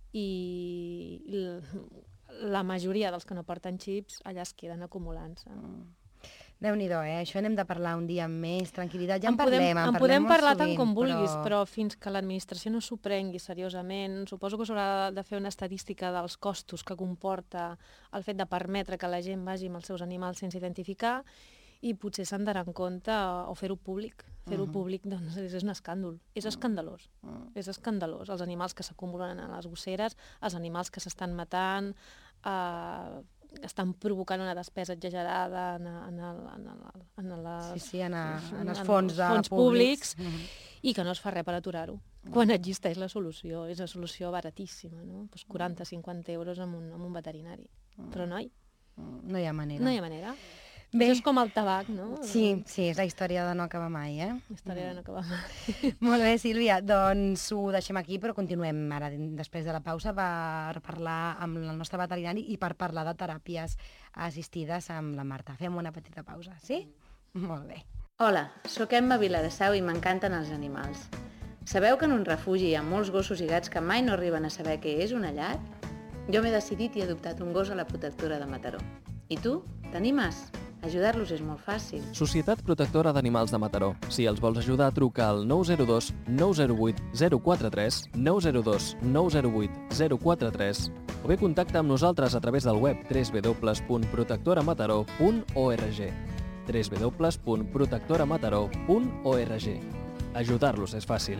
i l- la majoria dels que no porten xips allà es queden acumulant-se. Déu-n'hi-do, eh? Això n'hem de parlar un dia amb més tranquil·litat. Ja en, en podem, parlem, en, en parlem podem molt parlar sovint, tant com vulguis, però... però... fins que l'administració no s'ho prengui seriosament, suposo que s'haurà de fer una estadística dels costos que comporta el fet de permetre que la gent vagi amb els seus animals sense identificar i potser se'n darà en compte o fer-ho públic. Fer-ho Mhm. públic doncs, és, és un escàndol. És escandalós. Mm. És escandalós. Els animals que s'acumulen a les gosseres, els animals que s'estan matant, eh, estan provocant una despesa exagerada en, en, el, en, el, en, les, Sí, sí, en, a, en els en fons, de fons públics. públics i que no es fa res per aturar-ho. Quan existeix la solució, és una solució baratíssima, no? Pues quaranta cinquanta euros amb un, amb un veterinari. Però no hi, Mm. No hi ha manera. no hi ha manera. Bé. Això és com el tabac, no? Sí, sí, és la història de no acabar mai, eh? La història de no acabar mai. Molt bé, Sílvia, doncs ho deixem aquí, però continuem ara, després de la pausa, per parlar amb el nostre veterinari i per parlar de teràpies assistides amb la Marta. Fem una petita pausa, sí? Molt bé. Hola, sóc Emma Viladasau i m'encanten els animals. Sabeu que en un refugi hi ha molts gossos i gats que mai no arriben a saber què és una llar? Jo m'he decidit i he adoptat un gos a la protectora de Mataró. I tu? T'animes? Ajudar-los és molt fàcil. Societat Protectora d'Animals de Mataró. Si els vols ajudar, truca al nou zero dos nou zero vuit zero quatre tres, nou zero dos nou zero vuit zero quatre tres o bé contacta amb nosaltres a través del web w w w punt protectora mataró punt org w w w punt protectora mataró punt org. Ajudar-los és fàcil.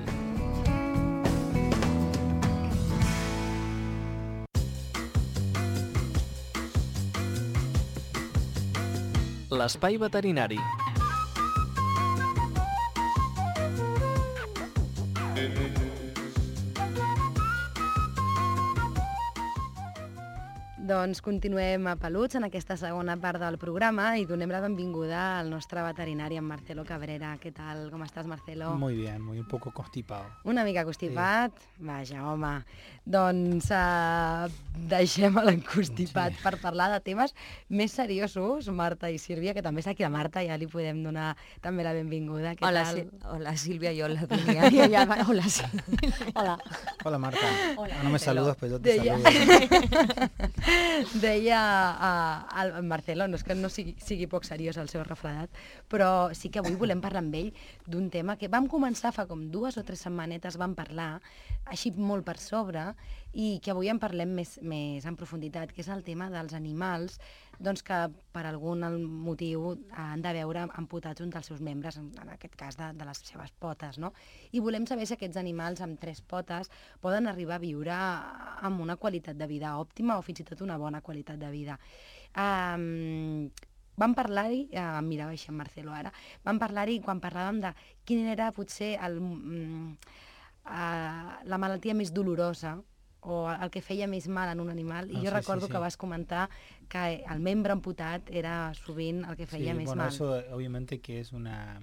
L'espai veterinari. Doncs continuem a Peluts en aquesta segona part del programa i donem la benvinguda al nostre veterinari, en Marcelo Cabrera. Què tal? Com estàs, Marcelo? Muy bien, muy un poco constipado. Una mica constipat? Sí. Vaja, home. Doncs uh, deixem l'enconstipat sí. per parlar de temes més seriosos, Marta i Sílvia, que també és aquí la Marta, ja li podem donar també la benvinguda. Què hola, tal? Sí. Hola, Sílvia, yo la Dunia. Ja, ja, hola, sí. Hola. Hola, Marta. Hola, no me saludas, pero yo te Deia... saludo. Deia uh, al Marcelo, no és que no sigui, sigui poc seriós el seu refredat, però sí que avui volem parlar amb ell d'un tema que vam començar fa com dues o tres setmanetes, vam parlar, així molt per sobre, i que avui en parlem més, més en profunditat, que és el tema dels animals doncs que per algun motiu han de veure amputats un dels seus membres, en, en aquest cas de, de les seves potes, no? I volem saber si aquests animals amb tres potes poden arribar a viure amb una qualitat de vida òptima o fins i tot una bona qualitat de vida. Um, vam parlar-hi, uh, em mirava així en Marcelo ara, vam parlar-hi quan parlàvem de quin era potser el, um, uh, la malaltia més dolorosa o el que feia més mal en un animal, i ah, jo sí, recordo sí, sí. que vas comentar que el membre amputat era sovint el que feia sí, més bueno, mal. Eso obviamente que es una...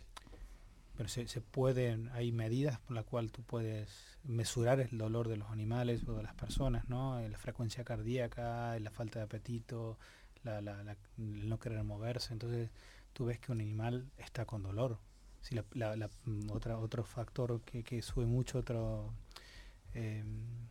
Pero se, se pueden, hay medidas por las cuales tú puedes mesurar el dolor de los animales o de las personas, ¿no? La frecuencia cardíaca, la falta de apetito, la, la, la, el no querer moverse. Entonces tú ves que un animal está con dolor. Si la, la, la, otra, otro factor que, que sube mucho, otro... Eh,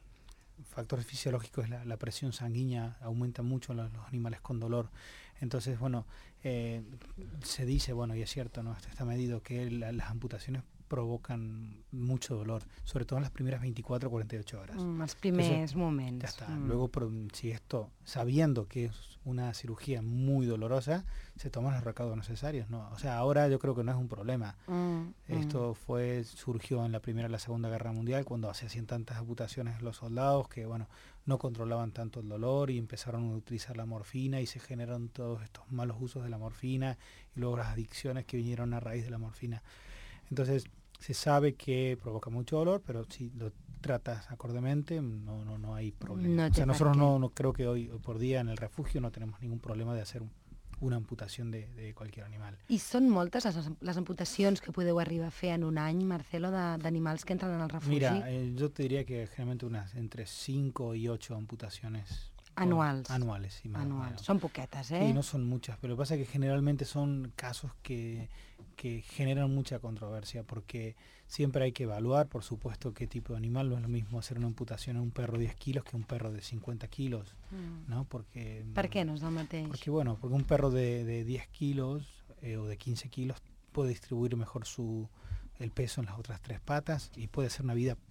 factor fisiológico es la, la presión sanguínea, aumenta mucho en los, los animales con dolor. Entonces, bueno, eh, se dice, bueno, y es cierto, ¿no? Esto está medido que la, las amputaciones provocan mucho dolor, sobre todo en las primeras veinticuatro a cuarenta y ocho horas. Mm, els primers Entonces, moments. Ya está. Mm. Luego, si esto, sabiendo que es una cirugía muy dolorosa, se toman los recaudos necesarios, ¿no? O sea, ahora yo creo que no es un problema. Mm, Esto mm. fue surgió en la Primera y la Segunda Guerra Mundial, cuando se hacían tantas amputaciones los soldados que, bueno, no controlaban tanto el dolor y empezaron a utilizar la morfina y se generaron todos estos malos usos de la morfina y luego las adicciones que vinieron a raíz de la morfina. Entonces, se sabe que provoca mucho dolor, pero si lo tratas acordemente, no, no, no hay problema. No o sea, nosotros no, no creo que hoy, hoy por día en el refugio no tenemos ningún problema de hacer un, una amputación de, de cualquier animal. I són moltes les, les amputacions que podeu arribar a fer en un any, Marcelo, d'animals que entren en el refugi? Mira, eh, yo te diría que generalmente unas entre cinco y ocho amputaciones. Anuals. Con, anuales, sí. Más, Anuals. bueno. Son poquetes, ¿eh? Sí, no son muchas, pero lo que pasa es que generalmente son casos que, que generan mucha controversia, porque siempre hay que evaluar, por supuesto, qué tipo de animal. No es lo mismo hacer una amputación a un perro de diez kilos que a un perro de cincuenta kilos, Mm. ¿no? Porque, Per què no és el mateix? Porque, bueno, porque un perro de, de diez kilos eh, o de quince kilos puede distribuir mejor su el peso en las otras tres patas y puede ser una vida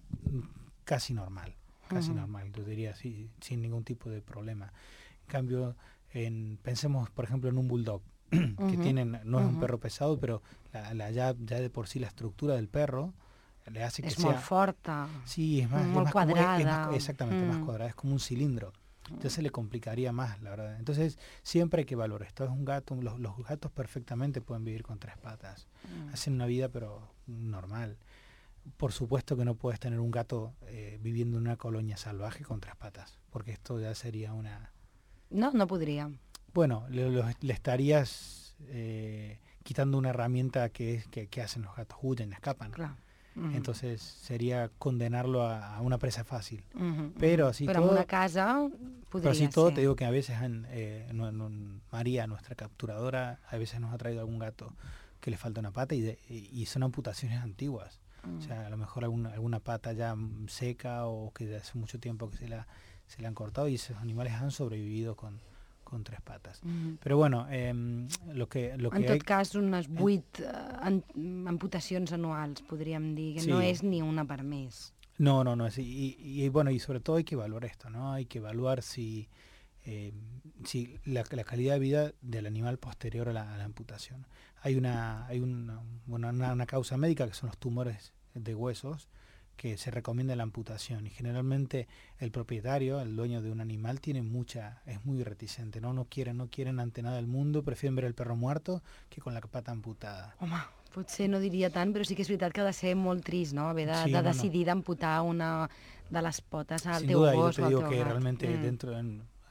casi normal. casi uh-huh. normal, yo diría, sí, sin ningún tipo de problema. En cambio, en, pensemos, por ejemplo, en un bulldog, que uh-huh. tienen, no es uh-huh. un perro pesado, pero la, la, ya, ya de por sí la estructura del perro le hace que es sea... Es muy fuerte. Sí, es más, muy es más cuadrada. Como, es más, exactamente, mm. más cuadrada, es como un cilindro. Mm. Entonces se le complicaría más, la verdad. Entonces siempre hay que valorar esto. Es un gato, los, los gatos perfectamente pueden vivir con tres patas. Mm. Hacen una vida, pero normal. Por supuesto que no puedes tener un gato eh, viviendo en una colonia salvaje con tres patas, porque esto ya sería una... No, no podría. Bueno, le, le, le estarías eh, quitando una herramienta que, es, que, que hacen los gatos, huyen, escapan. Claro. Uh-huh. Entonces sería condenarlo a, a una presa fácil. Uh-huh. Pero así pero todo... en una casa podría Pero así todo ser. Te digo que a veces han, eh, no, no, María, nuestra capturadora, a veces nos ha traído algún gato que le falta una pata y, de, y son amputaciones antiguas. Mm. O sea, a lo mejor alguna, alguna pata ya seca o que ya hace mucho tiempo que se la, se la han cortado y esos animales han sobrevivido con, con tres patas. Mm. Pero bueno, eh, lo que, lo que en tot hay... cas, unes vuit eh, amputacions anuals, podríem dir, que sí. no és ni una per mes. No, no, no. Es, y, y, y bueno, y sobre todo hay que evaluar esto, ¿no? Hay que evaluar si... Eh, si la, la calidad de vida del animal posterior a la, a la amputación. Hay una hay una, bueno, una, una causa médica que son los tumores de huesos que se recomienda la amputación y generalmente el propietario, el dueño de un animal tiene mucha, es muy reticente, no no quieren, no quieren ante nada del mundo, prefieren ver el perro muerto que con la pata amputada. Home, potser no diria tant, però sí que és veritat que ha de ser molt trist, no? Haver de, sí, de no, decidir no. d'amputar una de les potes al Sin teu duda, gos yo te o al digo teu que gat. realmente mm. dentro en,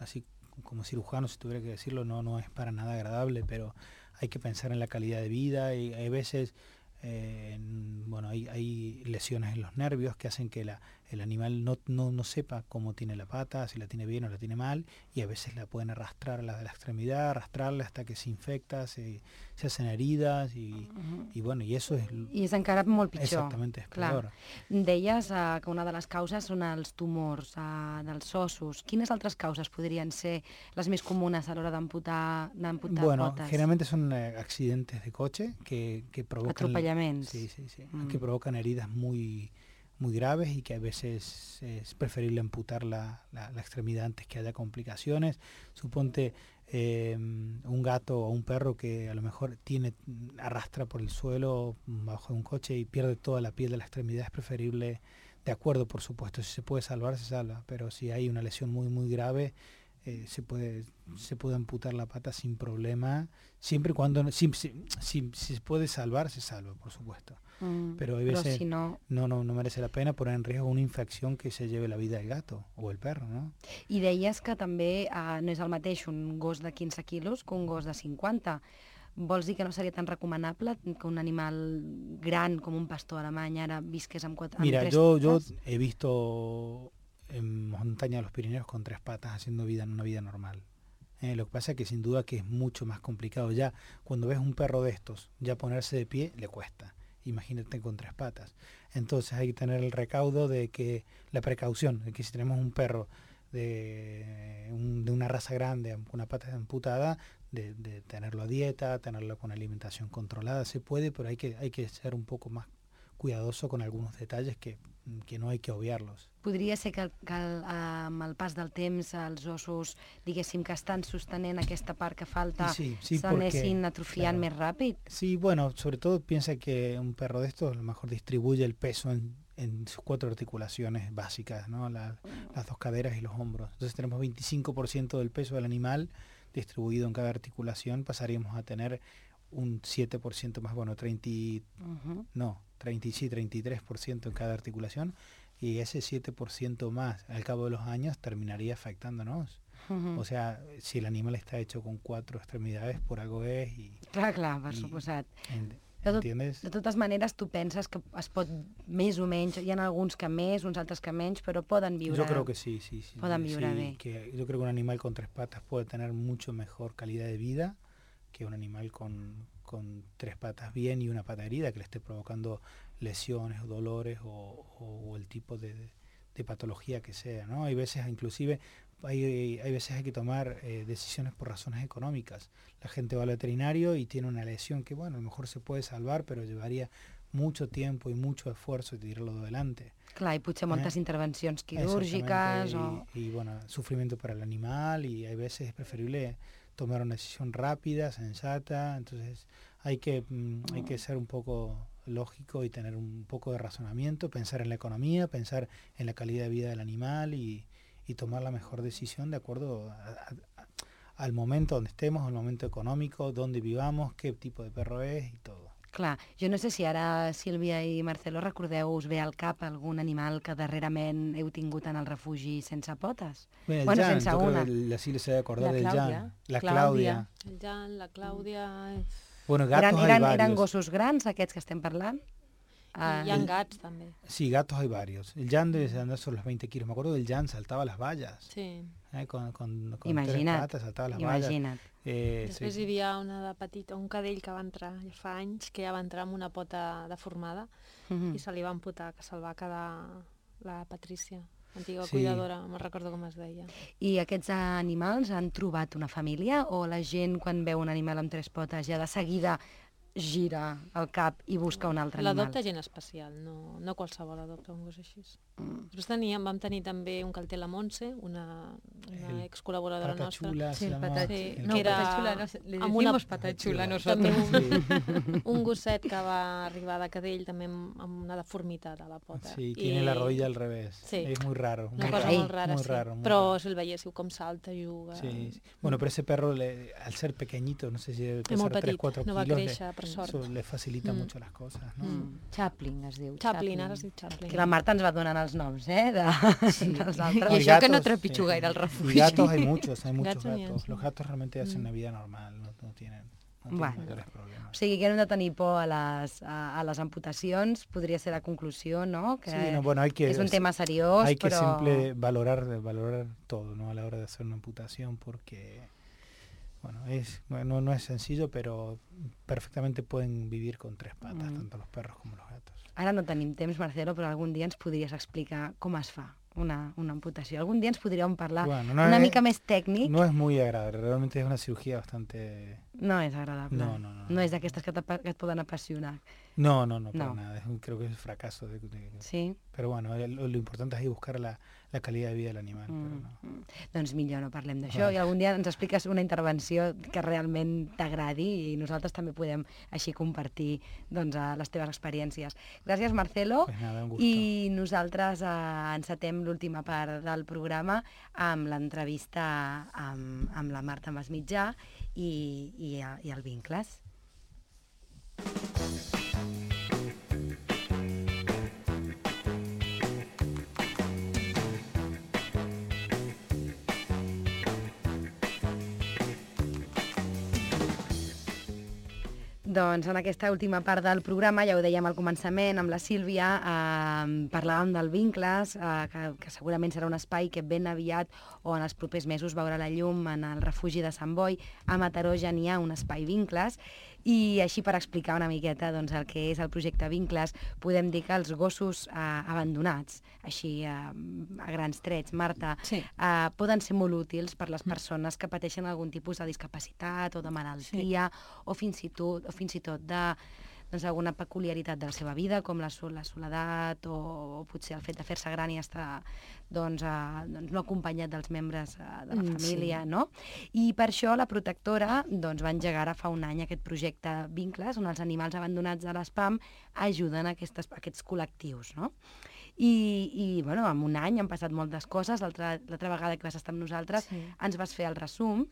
así como cirujano, si tuviera que decirlo, no, no es para nada agradable, pero hay que pensar en la calidad de vida y hay veces, eh, bueno, hay, hay lesiones en los nervios que hacen que la, el animal no, no, no sepa cómo tiene la pata, si la tiene bien o la tiene mal, y a veces la pueden arrastrar a la de la extremidad, arrastrarla hasta que se infecta, se, se hacen heridas y, uh-huh. y bueno, y eso es... I és encara molt pitjor. Exactament, és peor. Deies uh, que una de les causes són els tumors uh, dels ossos. Quines altres causes podrien ser les més comunes a l'hora d'amputar d'amputar bueno, potes? Generalmente son eh, accidentes de coche que, que provocan... Atropellaments. Sí, sí, sí. Mm. Que provocan heridas muy... muy graves y que a veces es preferible amputar la, la, la extremidad antes que haya complicaciones. Suponte eh, un gato o un perro que a lo mejor tiene arrastra por el suelo bajo un coche y pierde toda la piel de la extremidad, es preferible, de acuerdo, por supuesto, si se puede salvar, se salva, pero si hay una lesión muy, muy grave, eh, se puede se puede amputar la pata sin problema, siempre y cuando, si, si, si, si se puede salvar, se salva, por supuesto. Mm, pero hay veces si no... No, no, no merece la pena poner en riesgo una infección que se lleve la vida del gato o el perro, ¿no? I deies que també uh, no és el mateix un gos de quinze quilos que un gos de cinquanta. Vols dir que no seria tan recomanable que un animal gran com un pastor alemany ara visqués amb, quatre, amb Mira, tres yo, patas? yo he visto en montaña de los Pirineos con tres patas haciendo vida una vida normal. Eh, lo que pasa es que sin duda que es mucho más complicado. Ya cuando ves un perro de estos, ya ponerse de pie le cuesta. Imagínate con tres patas. Entonces hay que tener el recaudo de que, la precaución, de que si tenemos un perro de, un, de una raza grande, con una pata amputada, de, de tenerlo a dieta, tenerlo con alimentación controlada, se puede, pero hay que, hay que ser un poco más cuidadoso con algunos detalles que, que no hay que obviarlos. Podria ser que, que el, amb el pas del temps els ossos, diguéssim, que estan sostenent aquesta part que falta, sí, sí, s'anessin atrofiant claro, més ràpid? Sí, bueno, sobre todo piensa que un perro de estos a lo mejor distribuye el peso en, en sus cuatro articulaciones básicas, ¿no? La, las dos caderas y los hombros. Entonces tenemos veinticinco por ciento del peso del animal distribuido en cada articulación, pasaríamos a tener un siete por ciento más, bueno, treinta, uh-huh. no, treinta, sí, treinta y tres por ciento en cada articulación, y ese siete por ciento más al cabo de los años terminaría afectándonos. Uh-huh. O sea, si el animal está hecho con cuatro extremidades, por algo es. Y, clar, clar, per suposat. En, de, tot, de totes maneres, tu penses que es pot més o menys, hi ha alguns que més, uns altres que menys, però poden viure. Yo creo que sí, sí, sí. Poden viure sí, bé. Que yo creo que un animal con tres patas puede tener mucho mejor calidad de vida que un animal con, con tres patas bien y una pata herida que le esté provocando lesiones o dolores o, o, o el tipo de, de patología que sea, ¿no? Hay veces, inclusive, hay, hay veces hay que tomar eh, decisiones por razones económicas. La gente va al veterinario y tiene una lesión que, bueno, a lo mejor se puede salvar, pero llevaría mucho tiempo y mucho esfuerzo de tirarlo adelante. Clar, i potser moltes eh? intervencions quirúrgiques o... Y, y, bueno, sufrimiento para el animal, y hay veces es preferible tomar una decisión rápida, sensata, entonces hay que, mm, hay que ser un poco lógico y tener un poco de razonamiento, pensar en la economía, pensar en la calidad de vida del animal y, y tomar la mejor decisión de acuerdo a, a, a, al momento donde estemos, al momento económico, dónde vivamos, qué tipo de perro es y todo. Clar, jo no sé si ara Sílvia i Marcelo recordeu, us ve al cap algun animal que darrerament heu tingut en el refugi sense potes? Bé, el bueno, Jan, sense yo una. creo que la Sílvia se debe acordar la del Claudia. Jan. La Claudia. Claudia. El Jan, la Clàudia... Bueno, gatos eren, hay eren, varios. eren gossos grans, aquests que estem parlant? Ah, hi ha gats, també. Sí, gatos hay varios. El Jan debe andar sobre los veinte kilos. Me acuerdo del Jan, saltaba las vallas. Sí. Eh, con con, con imagina't, tres patas, saltaba las imagina't. vallas. Eh, Després sí. hi havia una de petita, un cadell que va entrar ja fa anys, que ja va entrar amb una pota deformada Mm-hmm. i se li va amputar, que se'l va quedar la Patrícia, antiga Sí. cuidadora, no recordo com es deia. I aquests animals han trobat una família o la gent quan veu un animal amb tres potes ja de seguida gira el cap i busca un altre animal? L'adopta gent especial, no, no qualsevol adopta un gos així. Mm. Nosaltres teníem, vam tenir també un que el té la Montse, una, una excol·laboradora nostra. Patachula, Sí, se el llama. patach... Sí, no, que era patachula, no, le amb decimos una- patachula També nosotros. També un, un gosset que va arribar de cadell també amb, amb una deformitat a la pota. Sí, tiene I- la rodilla al revés. Sí. Es muy raro. Una muy cosa raro, molt rara, muy sí. raro, muy Però raro. si el veiéssiu com salta, juga... Sí, sí. Bueno, pero ese perro, le, al ser pequeñito, no sé si debe És molt pesar tres petit, cuatro no va kilos, le- créixer, per sort. Eso les facilita mm. mucho las cosas, ¿no? Mm. Chaplin es diu. Chaplin, ara es diu Chaplin. Que la Marta ens va donant els noms, eh? De, sí. dels I altres. això que no trepitjo gaire el refugi. Y gatos hay muchos, hay muchos Gatos, gatos. sí. Los gatos realmente hacen Mm. una vida normal, no, no tienen, no tienen Bueno. mayores problemas. O sigui que no hem de tenir por a les, a, a les amputacions, podria ser la conclusió, no? Que Sí, no, bueno, hay que, és un tema seriós, hay que però... siempre valorar, valorar todo, ¿no? A la hora de hacer una amputación, porque bueno, es, no, no es sencillo, pero perfectamente pueden vivir con tres patas, Mm. tanto los perros como los gatos. Ara no tenim temps, Marcelo, però algun dia ens podries explicar com es fa una, una amputació. Algun dia ens podríem parlar Bueno, no una es- mica més tècnic. No es muy agradable, realmente es una cirugía bastante... No és agradable. No, no, no. No és d'aquestes que, que et poden apassionar. No, no, no, para No. nada. Es un- creo que es un fracaso. De, de- Sí? Pero bueno, el- lo, lo importante es ahí buscar la, la calidad de vida del animal. Pero Mm. no. mm. Doncs millor no parlem d'això Vale. i algun dia ens expliques una intervenció que realment t'agradi i nosaltres també podem així compartir doncs, eh, les teves experiències. Gràcies, Marcelo. Pues nada, un gusto. I nosaltres eh, encetem l'última part del programa amb l'entrevista amb, amb la Marta Masmitjà i, i, i el Vincles. Doncs en aquesta última part del programa, ja ho dèiem al començament, amb la Sílvia, eh, parlàvem del Vincles, eh, que, que segurament serà un espai que ben aviat o en els propers mesos veurà la llum en el refugi de Sant Boi. A Mataró ja n'hi ha un espai Vincles, i així per explicar una miqueta doncs, el que és el projecte Vincles, podem dir que els gossos eh, abandonats, així eh, a grans trets, Marta, Sí. eh, poden ser molt útils per les persones que pateixen algun tipus de discapacitat o de malaltia, sí. o fins i tot, o fins i tot de doncs, alguna peculiaritat de la seva vida, com la, sol la soledat o, o potser el fet de fer-se gran i estar doncs, eh, doncs, no acompanyat dels membres eh, de la Mm, família, sí. no? I per això la protectora doncs, va engegar ara fa un any aquest projecte Vincles, on els animals abandonats de l'ESPAM ajuden a aquestes, a aquests col·lectius, no? I, i bueno, en un any han passat moltes coses. L'altra vegada que vas estar amb nosaltres Sí. ens vas fer el resum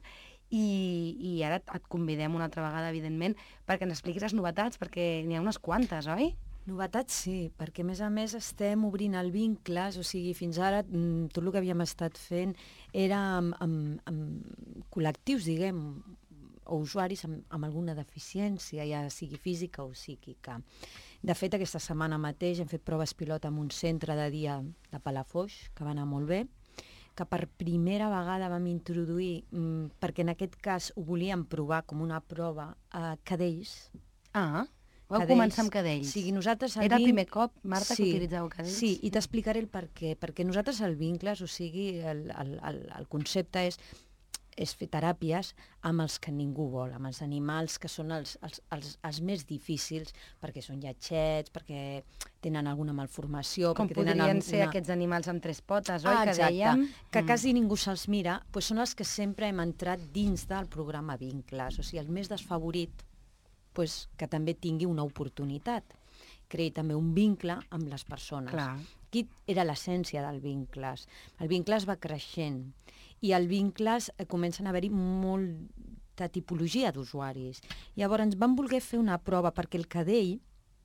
i, i ara et convidem una altra vegada, evidentment, perquè ens expliquis les novetats, perquè n'hi ha unes quantes, oi? Novetats sí, perquè a més a més estem obrint el Vincles, o sigui, fins ara mm, tot el que havíem estat fent era amb, amb, amb col·lectius, diguem, o usuaris amb, amb alguna deficiència, ja sigui física o psíquica. De fet, aquesta setmana mateix hem fet proves pilot en un centre de dia de Palafoix, que va anar molt bé, que per primera vegada vam introduir, mm, perquè en aquest cas ho volíem provar com una prova, a cadells. Ah, vau Cadells. començar amb cadells. O sigui, nosaltres el Era el Vin- primer cop, Marta, que utilitzeu cadells? Sí, i t'explicaré el per què. Perquè nosaltres el Vincles, o sigui, el, el, el, el concepte és, és fer teràpies amb els que ningú vol, amb els animals que són els, els, els, els més difícils, perquè són lletgets, perquè tenen alguna malformació, Com perquè tenen podrien alguna... ser aquests animals amb tres potes, oi, Ah, que exacte, dèiem? que Mm. quasi ningú se'ls mira, doncs són els que sempre hem entrat dins del programa Vincles, o sigui, el més desfavorit, doncs, que també tingui una oportunitat, creï també un vincle amb les persones. Clar. Aquí era l'essència del Vincles. El Vincles va creixent i al Vincles eh, comencen a haver-hi molta tipologia d'usuaris. Llavors vam voler fer una prova perquè el cadell,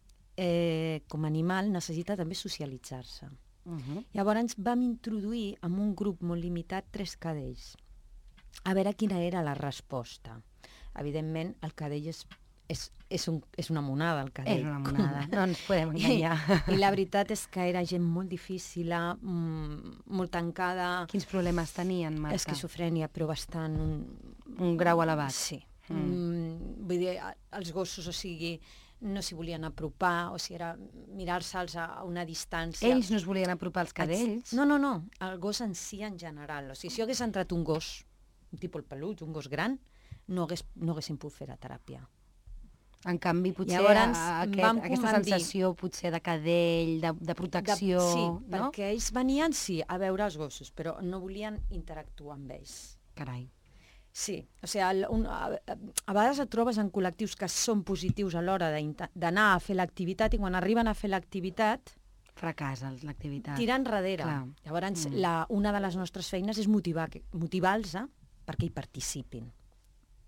eh, com a animal, necessita també socialitzar-se. Uh -huh. Llavors vam introduir en un grup molt limitat tres cadells, a veure quina era la resposta. Evidentment, el cadell és, és, és, un, és una monada, el cadell. És una monada, no ens podem enganyar. I, I la veritat és que era gent molt difícil, mm, molt tancada, Quins problemes tenien, Marta? esquizofrènia, però bastant... Un, Un grau elevat. Sí. Mm. Mm, vull dir, a- els gossos, o sigui, no s'hi volien apropar, o sigui, era mirar-se'ls a, a una distància. Ells no es volien apropar als cadells? No, no, no, el gos en si en general. O sigui, si hagués entrat un gos, un tipus pelut, un gos gran, no, hagués, no haguessin pogut fer la teràpia. En canvi, potser Llavors, a- aquest, vam aquesta comendir- sensació potser de cadell, de, de protecció, De, sí, no? perquè ells venien, sí, a veure els gossos, però no volien interactuar amb ells. Carai. Sí, o sigui, el, un, a, a, a vegades et trobes en col·lectius que són positius a l'hora d'inta- d'anar a fer l'activitat i quan arriben a fer l'activitat Fracassa l'activitat. tirar enrere. Clar. Llavors, Mm. la, una de les nostres feines és motivar, motivar-los perquè hi participin.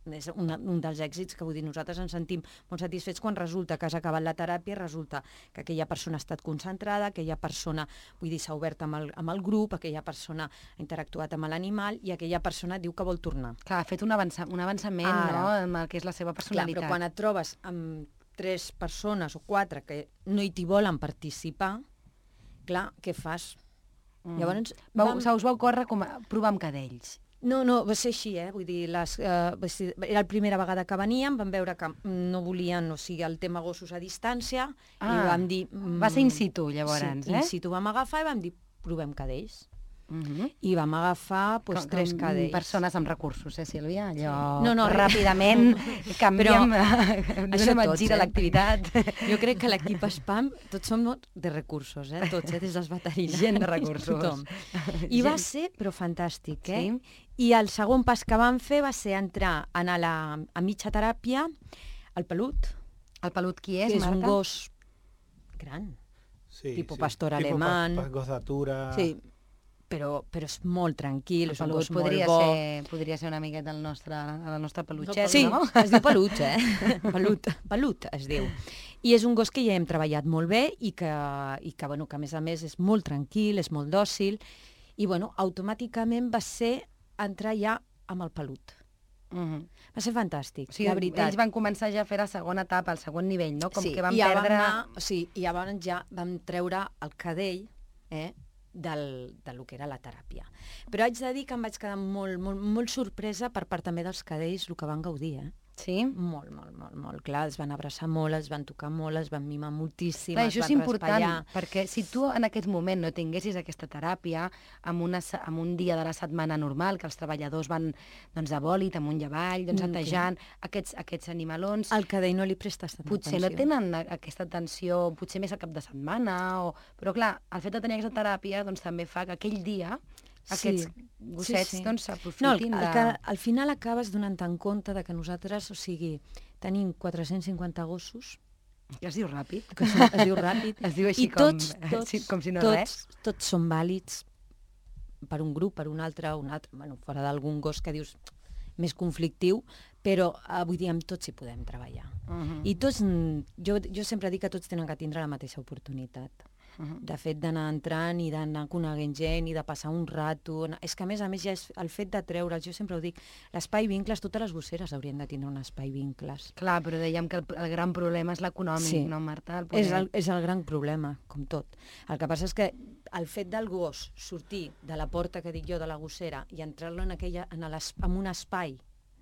és un, un dels èxits que vull dir, nosaltres ens sentim molt satisfets quan resulta que has acabat la teràpia, resulta que aquella persona ha estat concentrada, aquella persona, vull dir, s'ha obert amb el, amb el grup, aquella persona ha interactuat amb l'animal i aquella persona diu que vol tornar. Clar, ha fet un, avança, un avançament, Ara, no?, en el que és la seva personalitat. Clar, però quan et trobes amb tres persones o quatre que no hi t'hi volen participar, clar, què fas? Mm. Llavors, vam... vam... Se us va ocórrer com a provar amb cadells? No, no, va ser així, eh? Vull dir, les, eh, va ser, era la primera vegada que veníem, vam veure que no volien, o sigui, el tema gossos a distància, ah, i vam dir... Mm, va ser in situ, llavors, sí, eh? in situ vam agafar i vam dir, provem cadells. Uh-huh. I vam agafar pues, com, tres cadells. Persones amb recursos, eh, Sílvia? Allò... No, no, ràpidament canviem, donem et gira eh? l'activitat. Jo crec que l'equip Spam, tots som de recursos, eh? Tots, eh? Des dels veterinaris. Gent de recursos. Tothom. I va ser, però fantàstic, eh? Sí? I el segon pas que vam fer va ser entrar a, la, a mitja teràpia al Pelut. El Pelut qui és, que és Marta? un gos gran, sí, tipus sí. pastor tipo alemán. Pa, pa, gos d'atura. Sí, però, però és molt tranquil, és un gos molt podria bo. Ser, podria ser una miqueta el nostre, el nostre pelutxet, sí, no? Sí, es diu Pelut, eh? Pelut, Pelut es diu. I és un gos que ja hem treballat molt bé i que, i que, bueno, que a més a més és molt tranquil, és molt dòcil, i bueno, automàticament va ser entrar ja amb el Pelut. Uh-huh. Va ser fantàstic, o sigui, la veritat. Ells van començar ja a fer la segona etapa, el segon nivell, no? Com sí, que van ja perdre... Vam anar, sí, i llavors ja vam treure el cadell, eh, del, del que era la teràpia. Però haig de dir que em vaig quedar molt, molt, molt sorpresa per part també dels cadells, el que van gaudir, eh? Sí? Molt, molt, molt, molt. Clar, es van abraçar molt, es van tocar molt, es van mimar moltíssim, Clar, es això van és important, raspallar. perquè si tu en aquest moment no tinguessis aquesta teràpia, amb, una, amb un dia de la setmana normal, que els treballadors van doncs, de bòlit, amunt i avall, doncs, netejant, okay. aquests, aquests animalons... El cadell no li prestes tanta potser atenció. Potser no tenen aquesta atenció, potser més al cap de setmana, o... però clar, el fet de tenir aquesta teràpia doncs, també fa que aquell dia aquests sí, gossets sí, sí. doncs s'aprofitin no, de... Que al final acabes donant en compte de que nosaltres, o sigui, tenim quatre-cents cinquanta gossos. I es diu ràpid. Que es, es diu ràpid. Es diu així I com, tots, tots, com si no tots, res. Tots són vàlids per un grup, per un altre, un altre, bueno, fora d'algun gos que dius més conflictiu, però eh, vull dir, amb tots hi podem treballar. Uh-huh. I tots, jo, jo sempre dic que tots tenen que tindre la mateixa oportunitat. Uh-huh. De fet d'anar entrant i d'anar coneguent gent i de passar un rato. És que a més a més ja és el fet de treure'ls, jo sempre ho dic, l'espai vincles, totes les gosseres haurien de tindre un espai vincles. Clar, però dèiem que el, el gran problema és l'econòmic, sí. no, Marta? El poder... és, el, és el gran problema, com tot. El que passa és que el fet del gos sortir de la porta que dic jo de la gossera i entrar-lo en, aquella, en, en un espai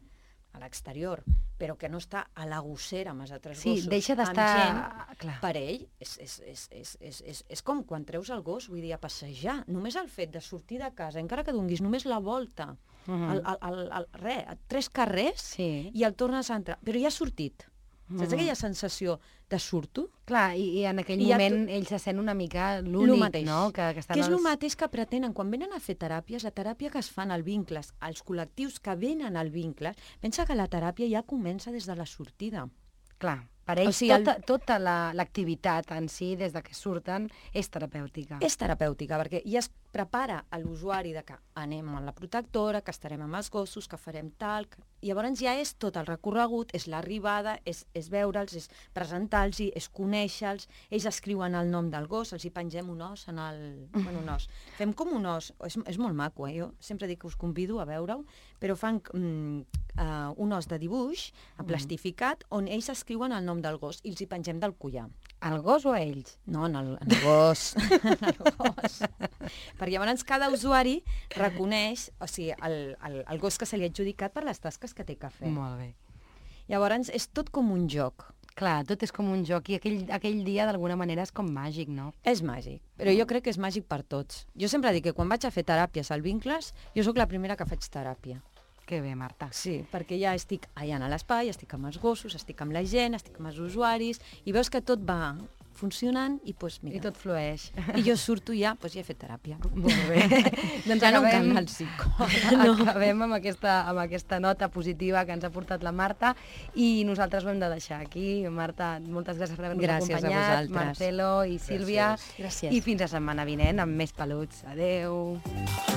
a l'exterior, però que no està a la gossera amb els altres sí, gossos, deixa d'estar... amb gent, per ell, és, és, és, és, és, és, és com quan treus el gos, vull dir, a passejar. Només el fet de sortir de casa, encara que donguis només la volta, uh-huh. el, el, el, el, re, tres carrers, sí. i el tornes a entrar. Però ja ha sortit. Uh-huh. Saps aquella sensació de surto? Clar, i, i en aquell I moment tu... ell se sent una mica l'únic, no? Que, que, que és el els... mateix que pretenen. Quan venen a fer teràpies, la teràpia que es fan al vincles, als col·lectius que venen al vincles, pensa que la teràpia ja comença des de la sortida. Clar, per ells o sigui, tota, el... tota l'activitat la, en si, des de que surten, és terapèutica. És terapèutica, perquè ja es prepara a l'usuari de que anem a la protectora, que estarem amb els gossos, que farem tal... Que... I llavors ja és tot el recorregut, és l'arribada, és, és veure'ls, és presentar-los, és conèixer-los, ells escriuen el nom del gos, els hi pengem un os en el... Bueno, un os. Fem com un os, és, és molt maco, eh? Jo sempre dic que us convido a veure-ho, però fan mm, uh, un os de dibuix, plastificat, on ells escriuen el nom del gos i els hi pengem del collar. El gos o a ells? No, en el, en el gos. en el gos. Perquè llavors cada usuari reconeix, o sigui, el, el, el gos que se li ha adjudicat per les tasques que té que fer. Molt bé. Llavors és tot com un joc. Clar, tot és com un joc i aquell, aquell dia d'alguna manera és com màgic, no? És màgic, però jo crec que és màgic per tots. Jo sempre dic que quan vaig a fer teràpies al Vincles, jo sóc la primera que faig teràpia. Que bé, Marta. Sí, perquè ja estic allà a l'espai, estic amb els gossos, estic amb la gent, estic amb els usuaris, i veus que tot va funcionant i, pues, mira, I tot flueix. I jo surto ja, doncs ja he fet teràpia. Molt bé. doncs ja no em cal anar al psicòleg. No. Acabem amb aquesta, amb aquesta nota positiva que ens ha portat la Marta i nosaltres ho hem de deixar aquí. Marta, moltes gràcies per haver-nos acompanyat. Marcelo i Sílvia. Gràcies. Gràcies. I fins la setmana vinent amb més peluts. Adeu.